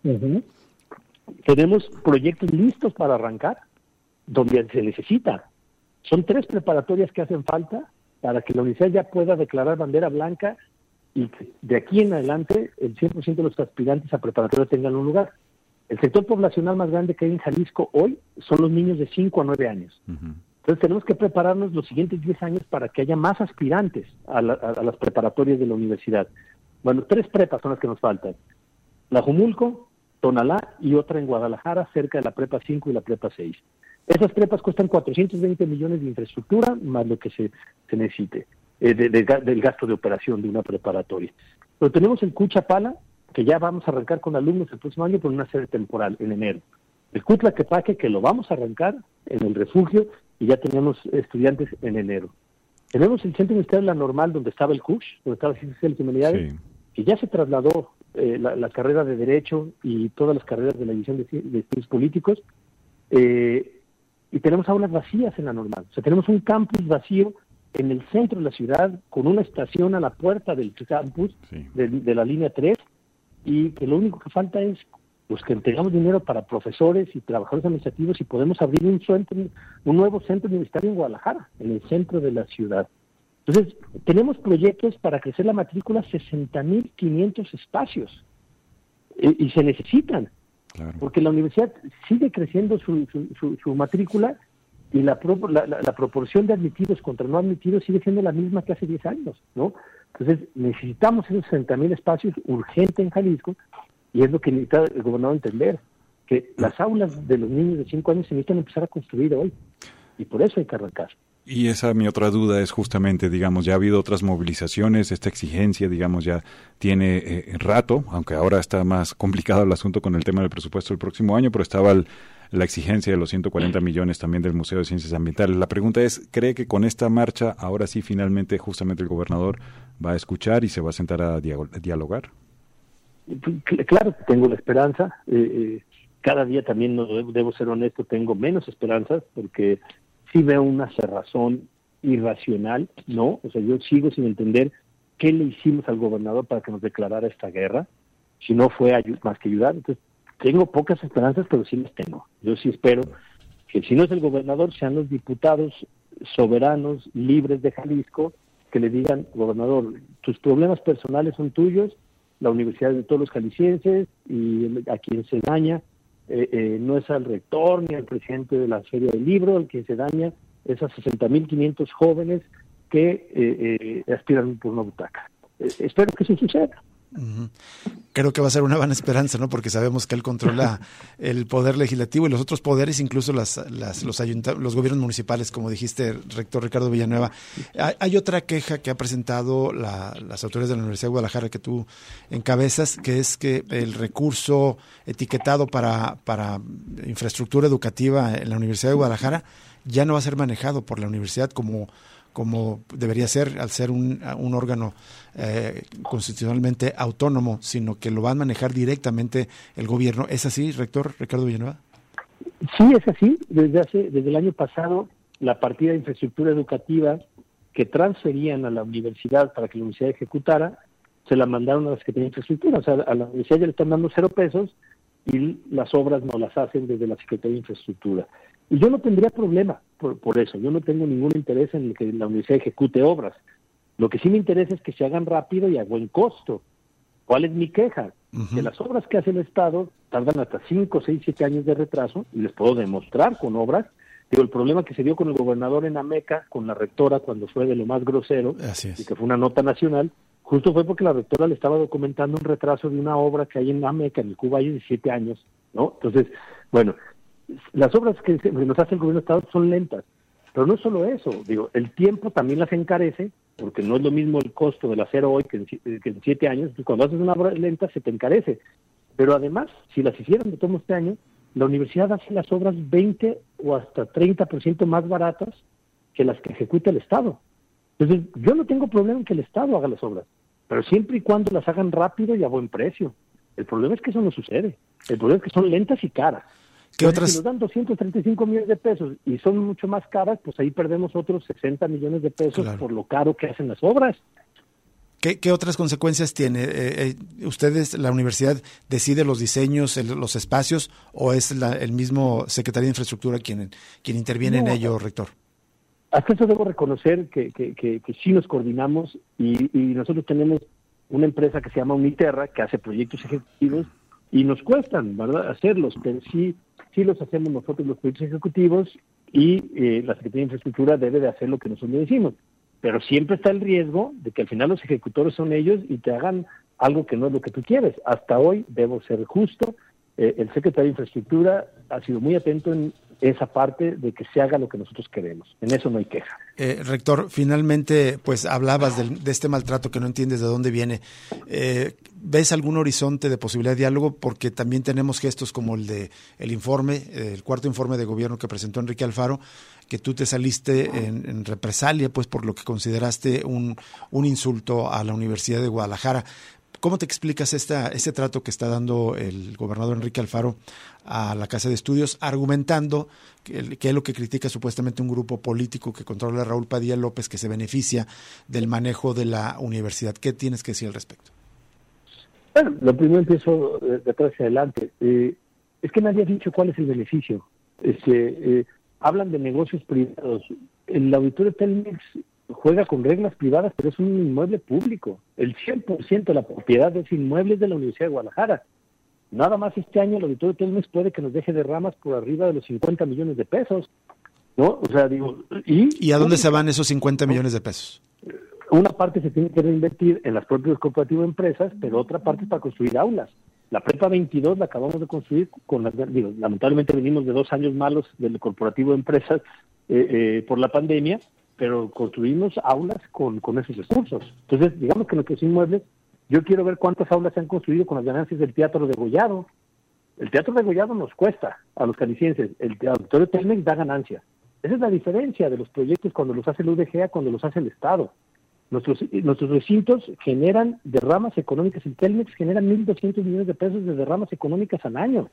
Uh-huh. Tenemos proyectos listos para arrancar, donde se necesita. Son tres preparatorias que hacen falta para que la universidad ya pueda declarar bandera blanca y que de aquí en adelante el cien por ciento de los aspirantes a preparatoria tengan un lugar. El sector poblacional más grande que hay en Jalisco hoy son los niños de cinco a nueve años. Uh-huh. Entonces tenemos que prepararnos los siguientes diez años para que haya más aspirantes a, la, a las preparatorias de la universidad. Bueno, tres prepas son las que nos faltan. Tlajumulco, Tonalá y otra en Guadalajara, cerca de la prepa cinco y la prepa seis. Esas prepas cuestan cuatrocientos veinte millones de infraestructura, más lo que se, se necesite, eh, de, de, del gasto de operación de una preparatoria. Pero tenemos el Cuchapala, que ya vamos a arrancar con alumnos el próximo año por una sede temporal, en enero. El Cutlaquepaque, que lo vamos a arrancar en el refugio, y ya tenemos estudiantes en enero. Tenemos el Centro Universitario de la Normal, donde estaba el C U S H, donde estaba Ciencias Sociales y Humanidades, sí, que ya se trasladó eh, la, la carrera de Derecho y todas las carreras de la División de, de Estudios Políticos, eh, y tenemos aulas vacías en la Normal. O sea, tenemos un campus vacío en el centro de la ciudad, con una estación a la puerta del campus, sí, de, de la línea tres, y que lo único que falta es pues que tengamos dinero para profesores y trabajadores administrativos y podemos abrir un centro, un nuevo centro universitario en Guadalajara, en el centro de la ciudad. Entonces, tenemos proyectos para crecer la matrícula sesenta mil quinientos espacios y, y se necesitan, claro, porque la universidad sigue creciendo su, su, su, su matrícula y la, pro, la, la, la proporción de admitidos contra no admitidos sigue siendo la misma que hace diez años, ¿no? Entonces, necesitamos esos sesenta mil espacios urgente en Jalisco. Y es lo que necesita el gobernador entender, que las aulas de los niños de cinco años se necesitan empezar a construir hoy. Y por eso hay que arrancar. Y esa mi otra duda es justamente, digamos, ya ha habido otras movilizaciones, esta exigencia, digamos, ya tiene eh, rato, aunque ahora está más complicado el asunto con el tema del presupuesto del próximo año, pero estaba el, la exigencia de los ciento cuarenta millones también del Museo de Ciencias Ambientales. La pregunta es, ¿cree que con esta marcha ahora sí finalmente justamente el gobernador va a escuchar y se va a sentar a dialogar? Claro, tengo la esperanza. Eh, eh, cada día también, no debo, debo ser honesto, tengo menos esperanzas porque sí veo una cerrazón irracional, ¿no? O sea, yo sigo sin entender qué le hicimos al gobernador para que nos declarara esta guerra, si no fue ayu- más que ayudar. Entonces, tengo pocas esperanzas, pero sí las tengo. Yo sí espero que si no es el gobernador, sean los diputados soberanos, libres de Jalisco, que le digan, gobernador, tus problemas personales son tuyos, la universidad de todos los jaliscienses, y a quien se daña eh, eh, no es al rector ni al presidente de la Feria del Libro, el que se daña es a sesenta mil quinientos jóvenes que eh, eh, aspiran por una butaca. Eh, espero que eso suceda. Uh-huh. Creo que va a ser una buena esperanza, ¿no? Porque sabemos que él controla el poder legislativo y los otros poderes, incluso las, las, los, ayunta- los gobiernos municipales, como dijiste, rector Ricardo Villanueva. Hay, hay otra queja que ha presentado la, las autoridades de la Universidad de Guadalajara que tú encabezas, que es que el recurso etiquetado para, para infraestructura educativa en la Universidad de Guadalajara ya no va a ser manejado por la universidad como como debería ser al ser un, un órgano eh, constitucionalmente autónomo, sino que lo va a manejar directamente el gobierno. ¿Es así, rector Ricardo Villanueva? Sí, es así. Desde hace desde el año pasado, la partida de infraestructura educativa que transferían a la universidad para que la universidad ejecutara, se la mandaron a las que tenían infraestructura. O sea, a la universidad ya le están dando cero pesos y las obras no las hacen desde la Secretaría de Infraestructura. Y yo no tendría problema por, por eso. Yo no tengo ningún interés en que la universidad ejecute obras. Lo que sí me interesa es que se hagan rápido y a buen costo. ¿Cuál es mi queja? Uh-huh. Que las obras que hace el Estado tardan hasta cinco, seis, siete años de retraso, y les puedo demostrar con obras. Digo, el problema que se dio con el gobernador en Ameca, con la rectora, cuando fue de lo más grosero, Así es. Y que fue una nota nacional, justo fue porque la rectora le estaba documentando un retraso de una obra que hay en Ameca, en el Cuba, de siete años, ¿no? Entonces, bueno, las obras que nos hace el gobierno de Estado son lentas, pero no solo eso, digo, el tiempo también las encarece, porque no es lo mismo el costo del acero hoy que en, que en siete años, pues cuando haces una obra lenta se te encarece, pero además, si las hicieran de todo este año, la universidad hace las obras veinte o hasta treinta por ciento más baratas que las que ejecuta el Estado. Entonces, yo no tengo problema en que el Estado haga las obras, pero siempre y cuando las hagan rápido y a buen precio. El problema es que eso no sucede, el problema es que son lentas y caras. ¿Qué otras? Si nos dan doscientos treinta y cinco millones de pesos y son mucho más caras, pues ahí perdemos otros sesenta millones de pesos, claro, por lo caro que hacen las obras. ¿Qué, qué otras consecuencias tiene? Eh, eh, ¿Ustedes, la universidad, decide los diseños, el, los espacios, o es la, el mismo Secretaría de Infraestructura quien, quien interviene no, en ello, rector? Hasta eso debo reconocer que, que, que, que sí nos coordinamos y, y nosotros tenemos una empresa que se llama Uniterra, que hace proyectos ejecutivos y nos cuestan, ¿verdad?, hacerlos, pero sí, sí los hacemos nosotros los proyectos ejecutivos y eh, la Secretaría de Infraestructura debe de hacer lo que nosotros le decimos. Pero siempre está el riesgo de que al final los ejecutores son ellos y te hagan algo que no es lo que tú quieres. Hasta hoy, debo ser justo, eh, el secretario de Infraestructura ha sido muy atento en esa parte de que se haga lo que nosotros queremos. En eso no hay queja. Eh, rector, finalmente, pues hablabas del, de este maltrato que no entiendes de dónde viene. Eh, ¿Ves algún horizonte de posibilidad de diálogo? Porque también tenemos gestos como el de el informe, el cuarto informe de gobierno que presentó Enrique Alfaro, que tú te saliste en, en represalia, pues por lo que consideraste un, un insulto a la Universidad de Guadalajara. ¿Cómo te explicas esta, este trato que está dando el gobernador Enrique Alfaro a la Casa de Estudios, argumentando que, que es lo que critica supuestamente un grupo político que controla a Raúl Padilla López, que se beneficia del manejo de la universidad? ¿Qué tienes que decir al respecto? Bueno, lo primero empiezo de atrás hacia adelante. Eh, es que nadie ha dicho cuál es el beneficio. Este, eh, hablan de negocios privados. El auditorio Telmex juega con reglas privadas, pero es un inmueble público. El cien por ciento de la propiedad de ese inmueble es de la Universidad de Guadalajara. Nada más este año el auditorio Telmex puede que nos deje derramas por arriba de los cincuenta millones de pesos, ¿no? O sea, digo... ¿Y, ¿Y a dónde se van esos cincuenta millones de pesos? Una parte se tiene que reinvertir en las propias corporativas empresas, pero otra parte es para construir aulas. La Prepa veintidós la acabamos de construir con las... Digo, lamentablemente venimos de dos años malos del corporativo de empresas eh, eh, por la pandemia, pero construimos aulas con, con esos recursos. Entonces, digamos que nuestros inmuebles, yo quiero ver cuántas aulas se han construido con las ganancias del Teatro Degollado. El Teatro Degollado nos cuesta a los calicienses, el Auditorio Telmex da ganancias. Esa es la diferencia de los proyectos cuando los hace el U D G a cuando los hace el Estado. Nuestros, nuestros recintos generan derramas económicas, el Telmex genera mil doscientos millones de pesos de derramas económicas al año.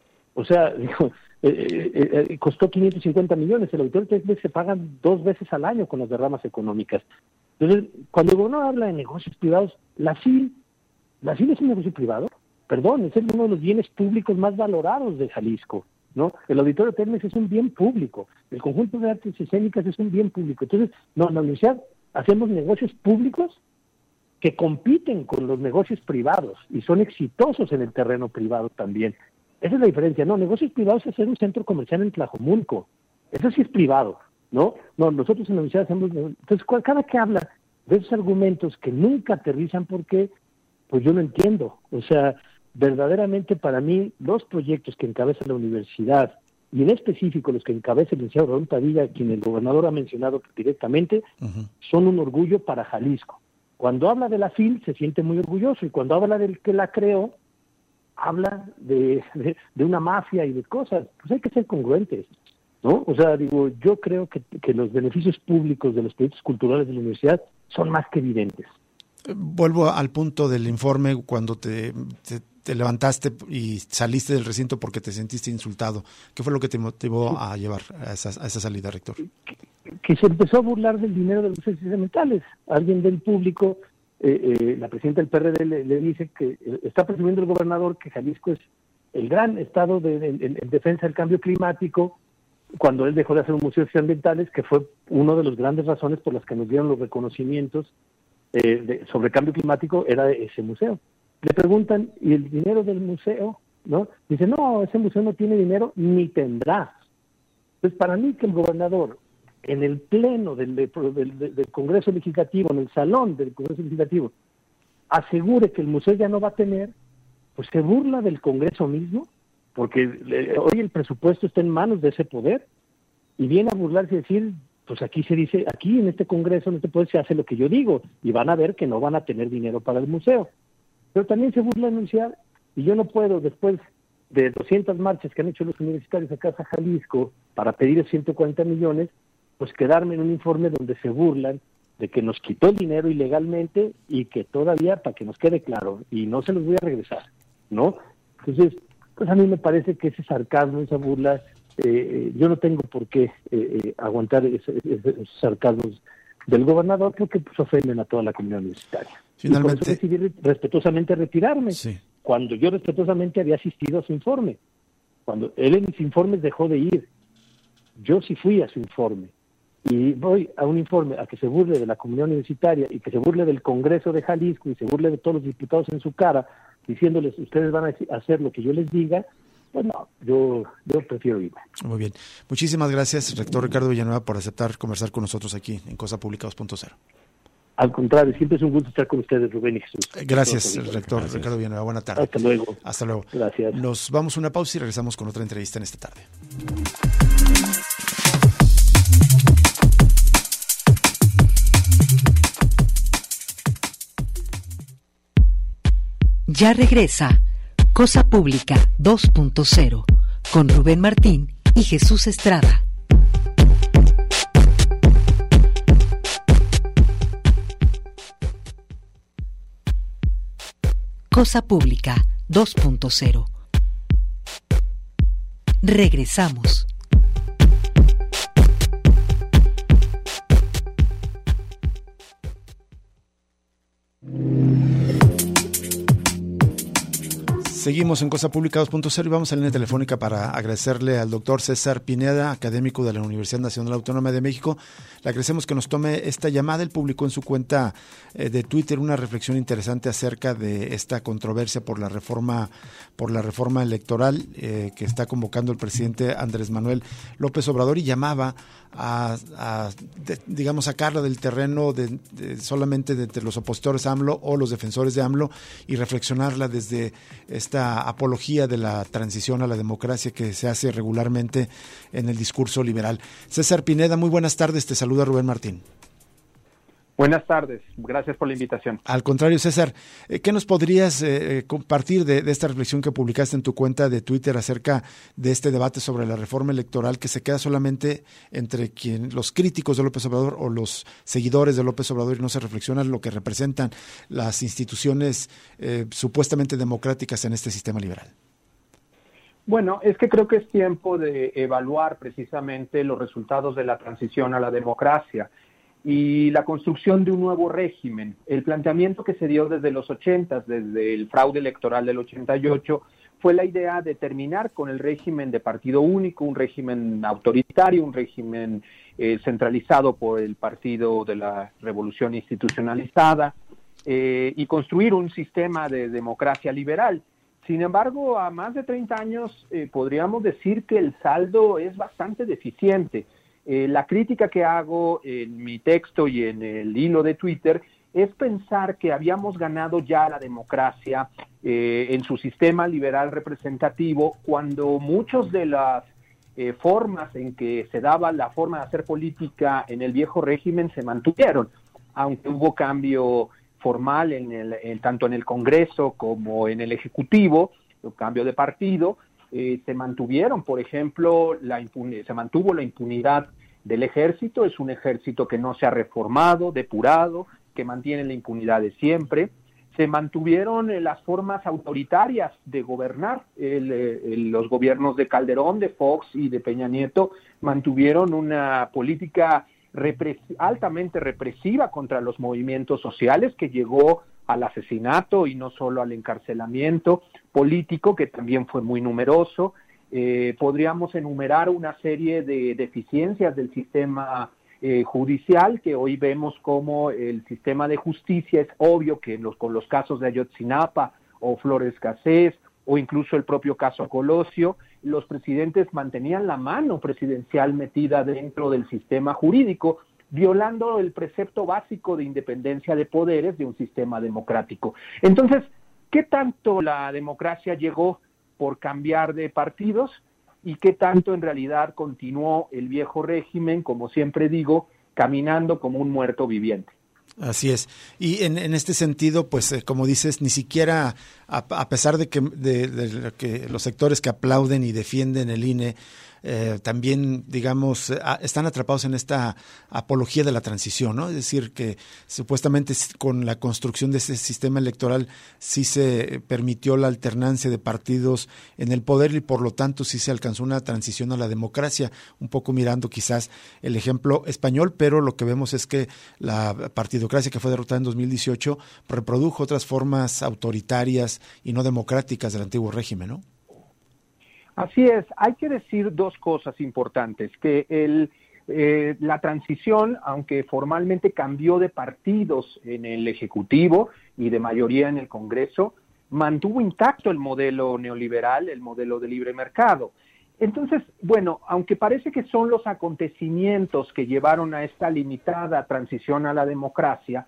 O sea, digo, eh, eh, eh, costó quinientos cincuenta millones, el auditorio Telmex se pagan dos veces al año con las derramas económicas. Entonces, cuando el gobierno habla de negocios privados, la F I L, la F I L es un negocio privado, perdón, es uno de los bienes públicos más valorados de Jalisco, ¿no? El auditorio Telmex es un bien público, el conjunto de artes escénicas es un bien público. Entonces, no, en la universidad hacemos negocios públicos que compiten con los negocios privados y son exitosos en el terreno privado también. Esa es la diferencia. No, negocios privados es hacer un centro comercial en Tlajomulco. Eso sí es privado, ¿no? No, nosotros en la universidad hacemos... Entonces, cada que habla de esos argumentos que nunca aterrizan, porque pues yo no entiendo. O sea, verdaderamente para mí, los proyectos que encabeza la universidad, y en específico los que encabeza el licenciado Raúl Padilla, quien el gobernador ha mencionado directamente, uh-huh. son un orgullo para Jalisco. Cuando habla de la F I L, se siente muy orgulloso, y cuando habla del que la creó, habla de, de, de una mafia y de cosas. Pues hay que ser congruentes, ¿no? O sea, digo, yo creo que, que los beneficios públicos de los proyectos culturales de la universidad son más que evidentes. Vuelvo al punto del informe cuando te, te, te levantaste y saliste del recinto porque te sentiste insultado. ¿Qué fue lo que te motivó sí. a llevar a esa, a esa salida, rector? Que, que se empezó a burlar del dinero de los experimentales. Alguien del público... Eh, eh, la presidenta del P R D le, le dice que eh, está presumiendo el gobernador que Jalisco es el gran estado de, de, de, de defensa del cambio climático, cuando él dejó de hacer un museo de ambientales, que fue una de las grandes razones por las que nos dieron los reconocimientos eh, de, sobre cambio climático, era ese museo. Le preguntan, ¿y el dinero del museo? ¿No? Dice, no, ese museo no tiene dinero ni tendrá. Entonces, para mí que el gobernador en el pleno del, del, del, del Congreso Legislativo, en el salón del Congreso Legislativo, asegure que el museo ya no va a tener, pues se burla del Congreso mismo, porque eh, hoy el presupuesto está en manos de ese poder, y viene a burlarse y decir, pues aquí se dice, aquí en este Congreso, en este poder se hace lo que yo digo, y van a ver que no van a tener dinero para el museo. Pero también se burla de la universidad, y yo no puedo, después de doscientas marchas que han hecho los universitarios acá a Jalisco, para pedir ciento cuarenta millones, pues quedarme en un informe donde se burlan de que nos quitó el dinero ilegalmente y que todavía, para que nos quede claro, y no se los voy a regresar, ¿no? Entonces, pues a mí me parece que ese sarcasmo, esa burla, eh, yo no tengo por qué eh, eh, aguantar ese, ese, esos sarcasmos del gobernador, creo que pues, ofenden a toda la comunidad universitaria. Finalmente, y por eso decidí respetuosamente retirarme, sí. cuando yo respetuosamente había asistido a su informe. Cuando él en mis informes dejó de ir, yo sí fui a su informe. Y voy a un informe a que se burle de la comunidad universitaria y que se burle del Congreso de Jalisco y se burle de todos los diputados en su cara, diciéndoles, ustedes van a hacer lo que yo les diga. Pues no, yo, yo prefiero ir. Muy bien. Muchísimas gracias, rector Ricardo Villanueva, por aceptar conversar con nosotros aquí en Cosa Pública dos punto cero. Al contrario, siempre es un gusto estar con ustedes, Rubén y Jesús. Gracias, rector Gracias. Ricardo Villanueva. Buena tarde. Hasta luego. Hasta luego. Gracias. Nos vamos a una pausa y regresamos con otra entrevista en esta tarde. Ya regresa Cosa Pública dos punto cero con Rubén Martín y Jesús Estrada. Cosa Pública dos punto cero. Regresamos. Seguimos en Cosa Pública dos punto cero y vamos a la línea telefónica para agradecerle al doctor César Pineda, académico de la Universidad Nacional Autónoma de México. Le agradecemos que nos tome esta llamada. Él publicó en su cuenta eh, de Twitter una reflexión interesante acerca de esta controversia por la reforma por la reforma electoral eh, que está convocando el presidente Andrés Manuel López Obrador, y llamaba a, a de, digamos, sacarla del terreno de, de solamente de entre los opositores a AMLO o los defensores de AMLO y reflexionarla desde esta apología de la transición a la democracia que se hace regularmente en el discurso liberal. César Pineda, muy buenas tardes, te saluda Rubén Martín. Buenas tardes, gracias por la invitación. Al contrario, César, ¿qué nos podrías eh, compartir de, de esta reflexión que publicaste en tu cuenta de Twitter acerca de este debate sobre la reforma electoral que se queda solamente entre quien, los críticos de López Obrador o los seguidores de López Obrador, y no se reflexiona lo que representan las instituciones eh, supuestamente democráticas en este sistema liberal? Bueno, es que creo que es tiempo de evaluar precisamente los resultados de la transición a la democracia y la construcción de un nuevo régimen. El planteamiento que se dio desde los ochentas, desde el fraude electoral del ochenta y ocho, fue la idea de terminar con el régimen de partido único, un régimen autoritario, un régimen eh, centralizado por el Partido de la Revolución Institucionalizada, eh, y construir un sistema de democracia liberal. Sin embargo, a más de treinta años eh, podríamos decir que el saldo es bastante deficiente. Eh, la crítica que hago en mi texto y en el hilo de Twitter es pensar que habíamos ganado ya la democracia eh, en su sistema liberal representativo, cuando muchas de las eh, formas en que se daba la forma de hacer política en el viejo régimen se mantuvieron, aunque hubo cambio formal en el, en, tanto en el Congreso como en el Ejecutivo, un cambio de partido. Eh, se mantuvieron, por ejemplo, la impun- se mantuvo la impunidad del ejército. Es un ejército que no se ha reformado, depurado, que mantiene la impunidad de siempre. Se mantuvieron eh, las formas autoritarias de gobernar. El, el, los gobiernos de Calderón, de Fox y de Peña Nieto mantuvieron una política repres- altamente represiva contra los movimientos sociales, que llegó al asesinato y no solo al encarcelamiento político, que también fue muy numeroso. Eh, podríamos enumerar una serie de deficiencias del sistema eh, judicial, que hoy vemos como el sistema de justicia, es obvio que los, con los casos de Ayotzinapa o Flores Cassés o incluso el propio caso Colosio, los presidentes mantenían la mano presidencial metida dentro del sistema jurídico, violando el precepto básico de independencia de poderes de un sistema democrático. Entonces, ¿qué tanto la democracia llegó por cambiar de partidos y qué tanto en realidad continuó el viejo régimen, como siempre digo, caminando como un muerto viviente? Así es. Y en, en este sentido, pues eh, como dices, ni siquiera, a, a pesar de que, de, de que los sectores que aplauden y defienden el I N E eh, también, digamos, a, están atrapados en esta apología de la transición, ¿no? Es decir, que supuestamente con la construcción de ese sistema electoral sí se permitió la alternancia de partidos en el poder y por lo tanto sí se alcanzó una transición a la democracia, un poco mirando quizás el ejemplo español, pero lo que vemos es que la partidocracia que fue derrotada en dos mil dieciocho reprodujo otras formas autoritarias y no democráticas del antiguo régimen, ¿no? Así es, hay que decir dos cosas importantes, que el, eh, la transición, aunque formalmente cambió de partidos en el Ejecutivo y de mayoría en el Congreso, mantuvo intacto el modelo neoliberal, el modelo de libre mercado. Entonces, bueno, aunque parece que son los acontecimientos que llevaron a esta limitada transición a la democracia,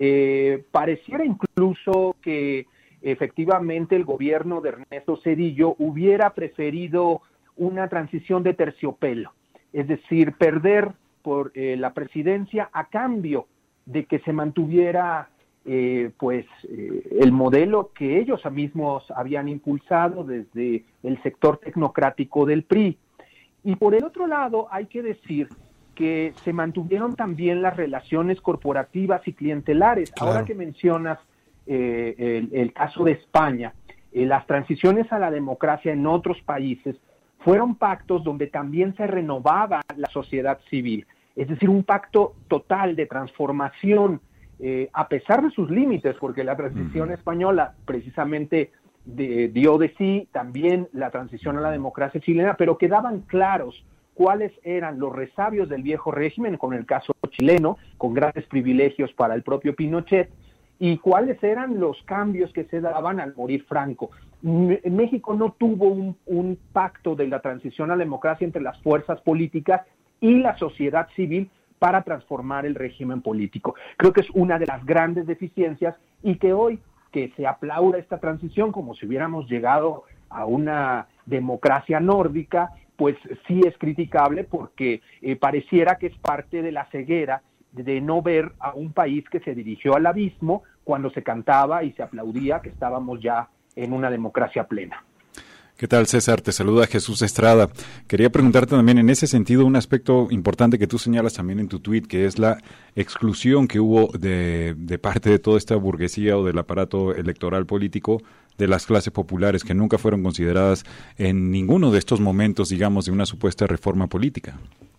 eh, pareciera incluso que efectivamente el gobierno de Ernesto Zedillo hubiera preferido una transición de terciopelo, es decir, perder por eh, la presidencia a cambio de que se mantuviera eh, pues eh, el modelo que ellos mismos habían impulsado desde el sector tecnocrático del P R I. Y por el otro lado hay que decir que se mantuvieron también las relaciones corporativas y clientelares. Claro. Ahora que mencionas Eh, el, el caso de España, eh, las transiciones a la democracia en otros países fueron pactos donde también se renovaba la sociedad civil, es decir, un pacto total de transformación, eh, a pesar de sus límites, porque la transición uh-huh. española precisamente de, dio de sí también la transición a la democracia chilena, pero quedaban claros cuáles eran los resabios del viejo régimen, con el caso chileno, con grandes privilegios para el propio Pinochet, y cuáles eran los cambios que se daban al morir Franco. México no tuvo un, un pacto de la transición a la democracia entre las fuerzas políticas y la sociedad civil para transformar el régimen político. Creo que es una de las grandes deficiencias y que hoy que se aplauda esta transición como si hubiéramos llegado a una democracia nórdica, pues sí es criticable porque eh, pareciera que es parte de la ceguera de no ver a un país que se dirigió al abismo cuando se cantaba y se aplaudía que estábamos ya en una democracia plena. ¿Qué tal, César? Te saluda Jesús Estrada. Quería preguntarte también en ese sentido un aspecto importante que tú señalas también en tu tuit, que es la exclusión que hubo de, de parte de toda esta burguesía o del aparato electoral político de las clases populares que nunca fueron consideradas en ninguno de estos momentos, digamos, de una supuesta reforma política.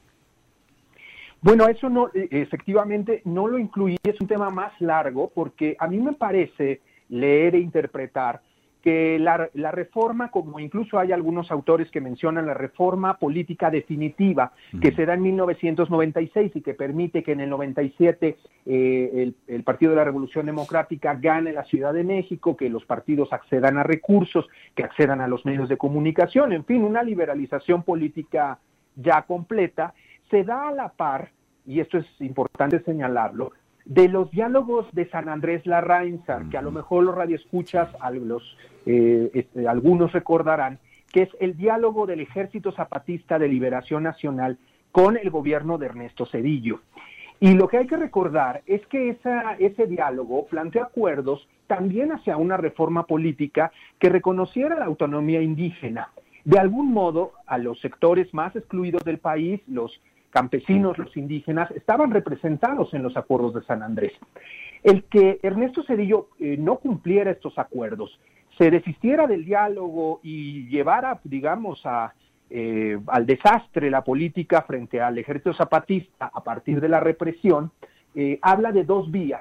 Bueno, eso no, efectivamente no lo incluí, es un tema más largo porque a mí me parece leer e interpretar que la, la reforma, como incluso hay algunos autores que mencionan la reforma política definitiva que se da en mil novecientos noventa y seis y que permite que en el noventa y siete eh, el, el Partido de la Revolución Democrática gane la Ciudad de México, que los partidos accedan a recursos, que accedan a los medios de comunicación, en fin, una liberalización política ya completa, se da a la par, y esto es importante señalarlo, de los diálogos de San Andrés Larraínzar, que a lo mejor los radioescuchas, los, eh, este, algunos recordarán, que es el diálogo del Ejército Zapatista de Liberación Nacional con el gobierno de Ernesto Zedillo. Y lo que hay que recordar es que esa, ese diálogo planteó acuerdos también hacia una reforma política que reconociera la autonomía indígena. De algún modo, a los sectores más excluidos del país, los campesinos, los indígenas, estaban representados en los acuerdos de San Andrés. El que Ernesto Zedillo eh, no cumpliera estos acuerdos, se desistiera del diálogo y llevara, digamos, a, eh, al desastre la política frente al ejército zapatista a partir de la represión, eh, habla de dos vías.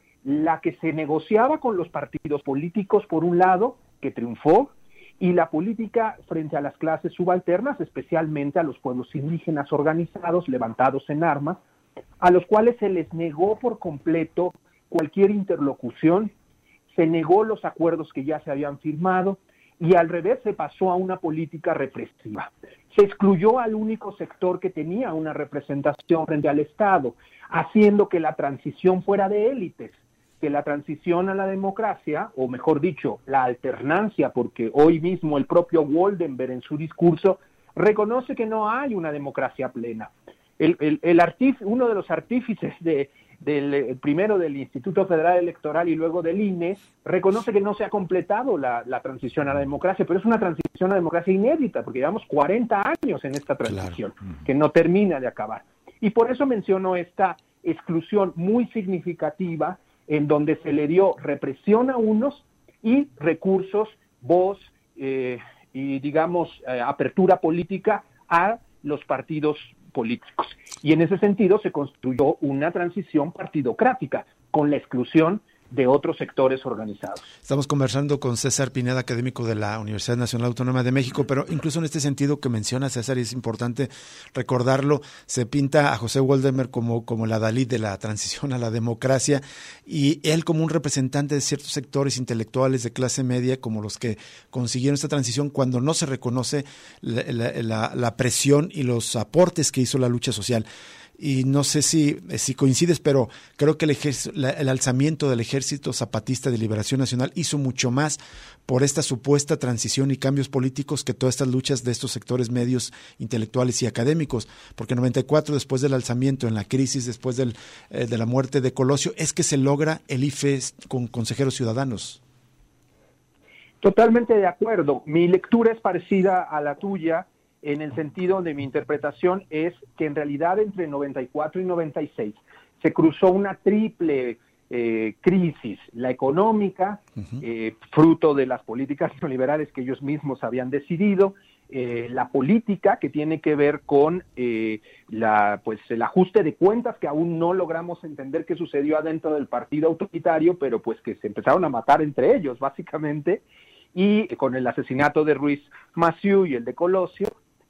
La que se negociaba con los partidos políticos, por un lado, que triunfó, y la política frente a las clases subalternas, especialmente a los pueblos indígenas organizados, levantados en armas, a los cuales se les negó por completo cualquier interlocución, se negó los acuerdos que ya se habían firmado y al revés se pasó a una política represiva. Se excluyó al único sector que tenía una representación frente al Estado, haciendo que la transición fuera de élites, que la transición a la democracia, o mejor dicho, la alternancia, porque hoy mismo el propio Woldenberg en su discurso reconoce que no hay una democracia plena. El, el, el artif- uno de los artífices de, del primero del Instituto Federal Electoral y luego del I N E, reconoce que no se ha completado la, la transición a la democracia, pero es una transición a la democracia inédita, porque llevamos cuarenta años en esta transición, claro, que no termina de acabar. Y por eso menciono esta exclusión muy significativa en donde se le dio represión a unos y recursos, voz eh, y, digamos, eh, apertura política a los partidos políticos. Y en ese sentido se construyó una transición partidocrática con la exclusión de otros sectores organizados. Estamos conversando con César Pineda, académico de la Universidad Nacional Autónoma de México, pero incluso en este sentido que menciona César, y es importante recordarlo, se pinta a José Waldheim como, como la Dalí de la transición a la democracia, y él como un representante de ciertos sectores intelectuales de clase media, como los que consiguieron esta transición, cuando no se reconoce la, la, la, la presión y los aportes que hizo la lucha social. Y no sé si, si coincides, pero creo que el, la, el alzamiento del Ejército Zapatista de Liberación Nacional hizo mucho más por esta supuesta transición y cambios políticos que todas estas luchas de estos sectores medios intelectuales y académicos, porque en noventa y cuatro, después del alzamiento, en la crisis, después del, eh, de la muerte de Colosio, es que se logra el I F E con consejeros ciudadanos. Totalmente de acuerdo. Mi lectura es parecida a la tuya, en el sentido de mi interpretación es que en realidad entre noventa y cuatro y noventa y seis se cruzó una triple eh, crisis, la económica, uh-huh. eh, fruto de las políticas neoliberales que ellos mismos habían decidido, eh, la política que tiene que ver con eh, la, pues, el ajuste de cuentas que aún no logramos entender qué sucedió adentro del partido autoritario, pero pues que se empezaron a matar entre ellos básicamente, y con el asesinato de Ruiz Massieu y el de Colosio,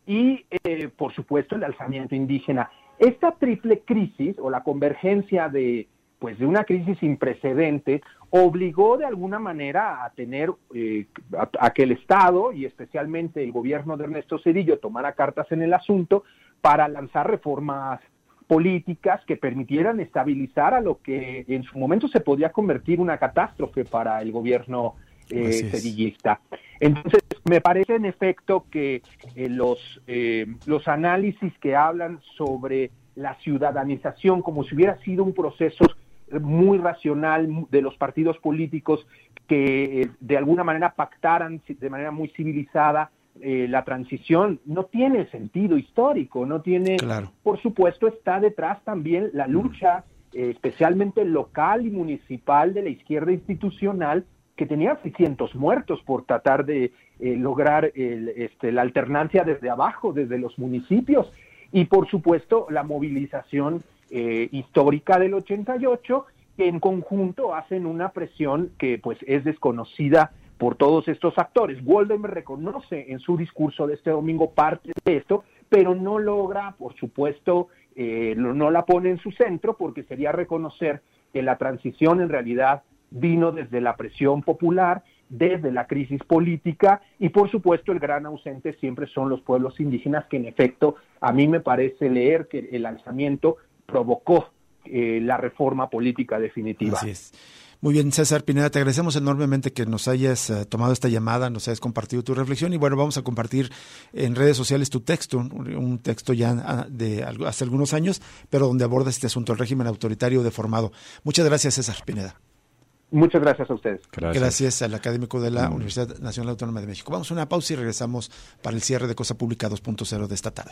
y eh, por supuesto el alzamiento indígena. Esta triple crisis o la convergencia de pues de una crisis sin precedentes obligó de alguna manera a tener eh, a, a que el Estado y especialmente el gobierno de Ernesto Zedillo tomara cartas en el asunto para lanzar reformas políticas que permitieran estabilizar a lo que en su momento se podía convertir en una catástrofe para el gobierno Eh, sedillista. Entonces, me parece en efecto que eh, los, eh, los análisis que hablan sobre la ciudadanización como si hubiera sido un proceso muy racional de los partidos políticos que eh, de alguna manera pactaran de manera muy civilizada eh, la transición, no tiene sentido histórico, no tiene, claro. Por supuesto está detrás también la lucha eh, especialmente local y municipal de la izquierda institucional, que tenía seiscientos muertos por tratar de eh, lograr el, este, la alternancia desde abajo, desde los municipios, y por supuesto la movilización eh, histórica del ochenta y ocho, que en conjunto hacen una presión que pues es desconocida por todos estos actores. Waldheim reconoce en su discurso de este domingo parte de esto, pero no logra, por supuesto, eh, no la pone en su centro, porque sería reconocer que la transición en realidad vino desde la presión popular, desde la crisis política, y por supuesto el gran ausente siempre son los pueblos indígenas, que en efecto a mí me parece leer que el alzamiento provocó eh, la reforma política definitiva. Así es. Muy bien, César Pineda, te agradecemos enormemente que nos hayas uh, tomado esta llamada, nos hayas compartido tu reflexión, y bueno, vamos a compartir en redes sociales tu texto, un, un texto ya de hace algunos años, pero donde abordas este asunto, el régimen autoritario deformado. Muchas gracias, César Pineda. Muchas gracias a ustedes. Gracias. Gracias al académico de la Universidad Nacional Autónoma de México. Vamos a una pausa y regresamos para el cierre de Cosa Pública dos punto cero de esta tarde.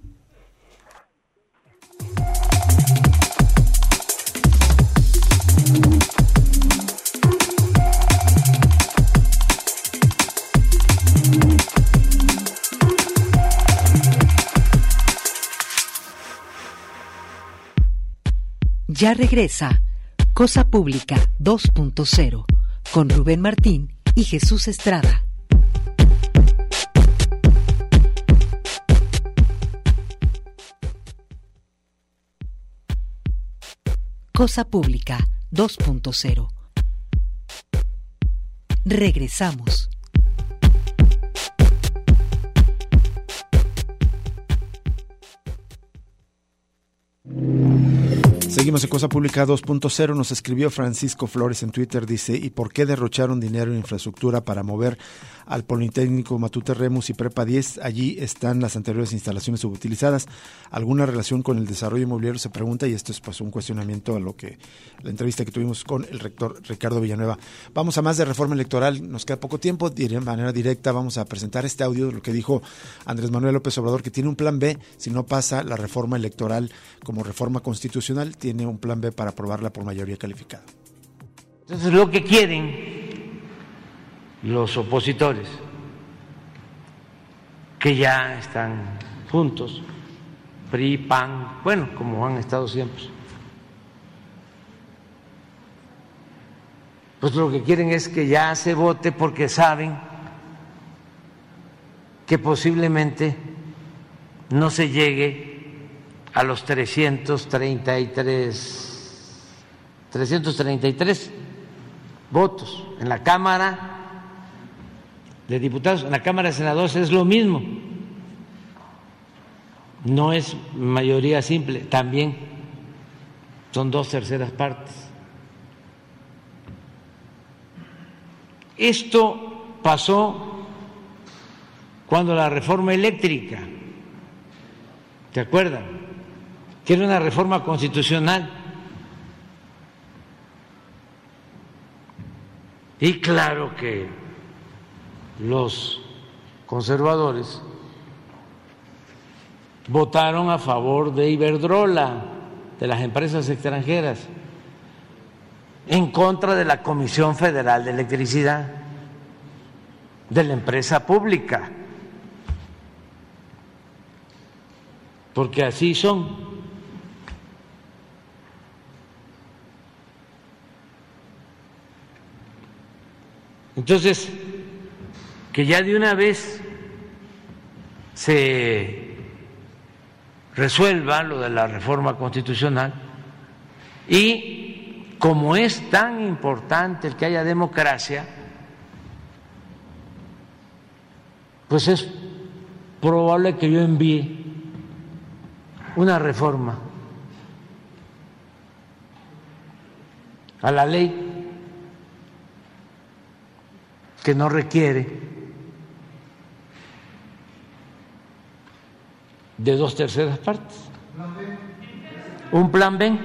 Ya regresa Cosa Pública dos punto cero con Rubén Martín y Jesús Estrada. Cosa Pública dos punto cero. Regresamos. Seguimos en Cosa Pública dos punto cero. Nos escribió Francisco Flores en Twitter, dice: ¿y por qué derrocharon dinero en infraestructura para mover al Politécnico Matute Remus y Prepa diez? Allí están las anteriores instalaciones subutilizadas. ¿Alguna relación con el desarrollo inmobiliario? Se pregunta, y esto es pues un cuestionamiento a lo que la entrevista que tuvimos con el rector Ricardo Villanueva. Vamos a más de reforma electoral, nos queda poco tiempo. De manera directa vamos a presentar este audio de lo que dijo Andrés Manuel López Obrador, que tiene un plan B si no pasa la reforma electoral como reforma constitucional. Tiene un plan B para aprobarla por mayoría calificada. Entonces, lo que quieren los opositores, que ya están juntos, P R I, P A N, bueno, como han estado siempre, pues lo que quieren es que ya se vote porque saben que posiblemente no se llegue a los trescientos treinta y tres, trescientos treinta y tres votos. En la Cámara de Diputados, en la Cámara de Senadores es lo mismo. No es mayoría simple, también son dos terceras partes. Esto pasó cuando la reforma eléctrica, ¿te acuerdan? Que era una reforma constitucional. Y claro que los conservadores votaron a favor de Iberdrola, de las empresas extranjeras, en contra de la Comisión Federal de Electricidad, de la empresa pública, porque así son. Entonces, que ya de una vez se resuelva lo de la reforma constitucional, y como es tan importante el que haya democracia, pues es probable que yo envíe una reforma a la ley que no requiere de dos terceras partes. Un plan B.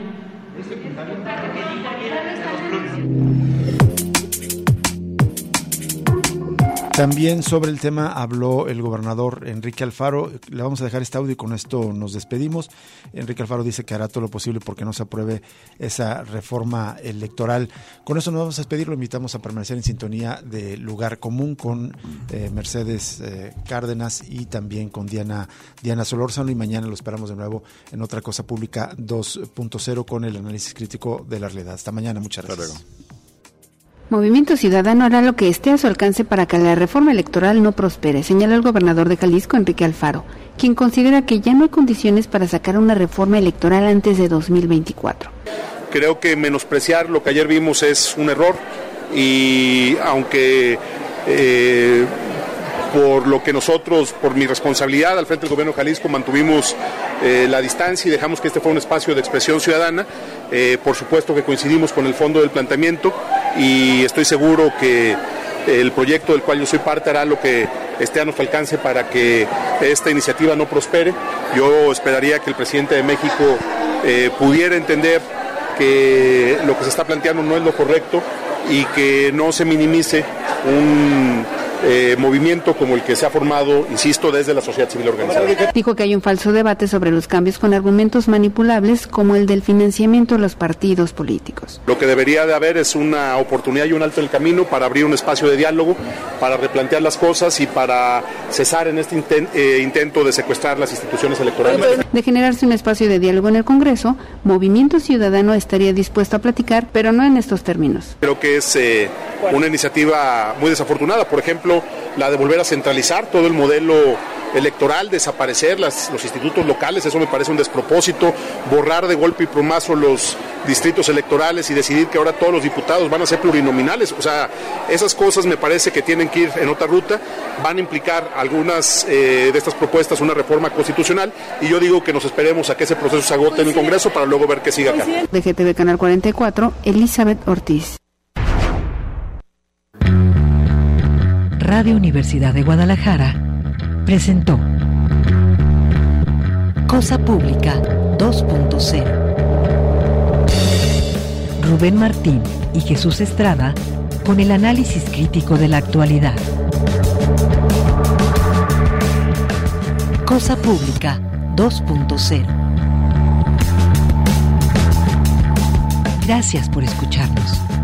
También sobre el tema habló el gobernador Enrique Alfaro. Le vamos a dejar este audio y con esto nos despedimos. Enrique Alfaro dice que hará todo lo posible porque no se apruebe esa reforma electoral. Con eso nos vamos a despedir. Lo invitamos a permanecer en sintonía de Lugar Común con eh, Mercedes eh, Cárdenas y también con Diana, Diana Solórzano. Y mañana lo esperamos de nuevo en Otra Cosa Pública dos punto cero con el análisis crítico de la realidad. Hasta mañana. Muchas gracias. Movimiento Ciudadano hará lo que esté a su alcance para que la reforma electoral no prospere, señala el gobernador de Jalisco, Enrique Alfaro, quien considera que ya no hay condiciones para sacar una reforma electoral antes de dos mil veinticuatro. Creo que menospreciar lo que ayer vimos es un error y aunque eh, por lo que nosotros, por mi responsabilidad al frente del gobierno de Jalisco, mantuvimos eh, la distancia y dejamos que este fuera un espacio de expresión ciudadana, eh, por supuesto que coincidimos con el fondo del planteamiento y estoy seguro que el proyecto del cual yo soy parte hará lo que esté a nuestro alcance para que esta iniciativa no prospere. Yo esperaría que el presidente de México eh, pudiera entender que lo que se está planteando no es lo correcto y que no se minimice un eh, movimiento como el que se ha formado, insisto, desde la sociedad civil organizada. Dijo que hay un falso debate sobre los cambios con argumentos manipulables como el del financiamiento de los partidos políticos. Lo que debería de haber es una oportunidad y un alto en el camino para abrir un espacio de diálogo, para replantear las cosas y para cesar en este inten- eh, intento de secuestrar las instituciones electorales. De generarse un espacio de diálogo en el Congreso, Movimiento Ciudadano estaría dispuesto a platicar, pero no en estos términos. Creo que es eh, una iniciativa muy desafortunada. Por ejemplo, la de volver a centralizar todo el modelo electoral, desaparecer las, los institutos locales, eso me parece un despropósito, borrar de golpe y plumazo los distritos electorales y decidir que ahora todos los diputados van a ser plurinominales. O sea, esas cosas me parece que tienen que ir en otra ruta, van a implicar algunas eh, de estas propuestas una reforma constitucional, y yo digo que nos esperemos a que ese proceso se agote en el Congreso para luego ver qué sigue acá. De G T V Canal cuarenta y cuatro, Elizabeth Ortiz. Radio Universidad de Guadalajara presentó Cosa Pública dos punto cero. Rubén Martín y Jesús Estrada con el análisis crítico de la actualidad. Cosa Pública dos punto cero. Gracias por escucharnos.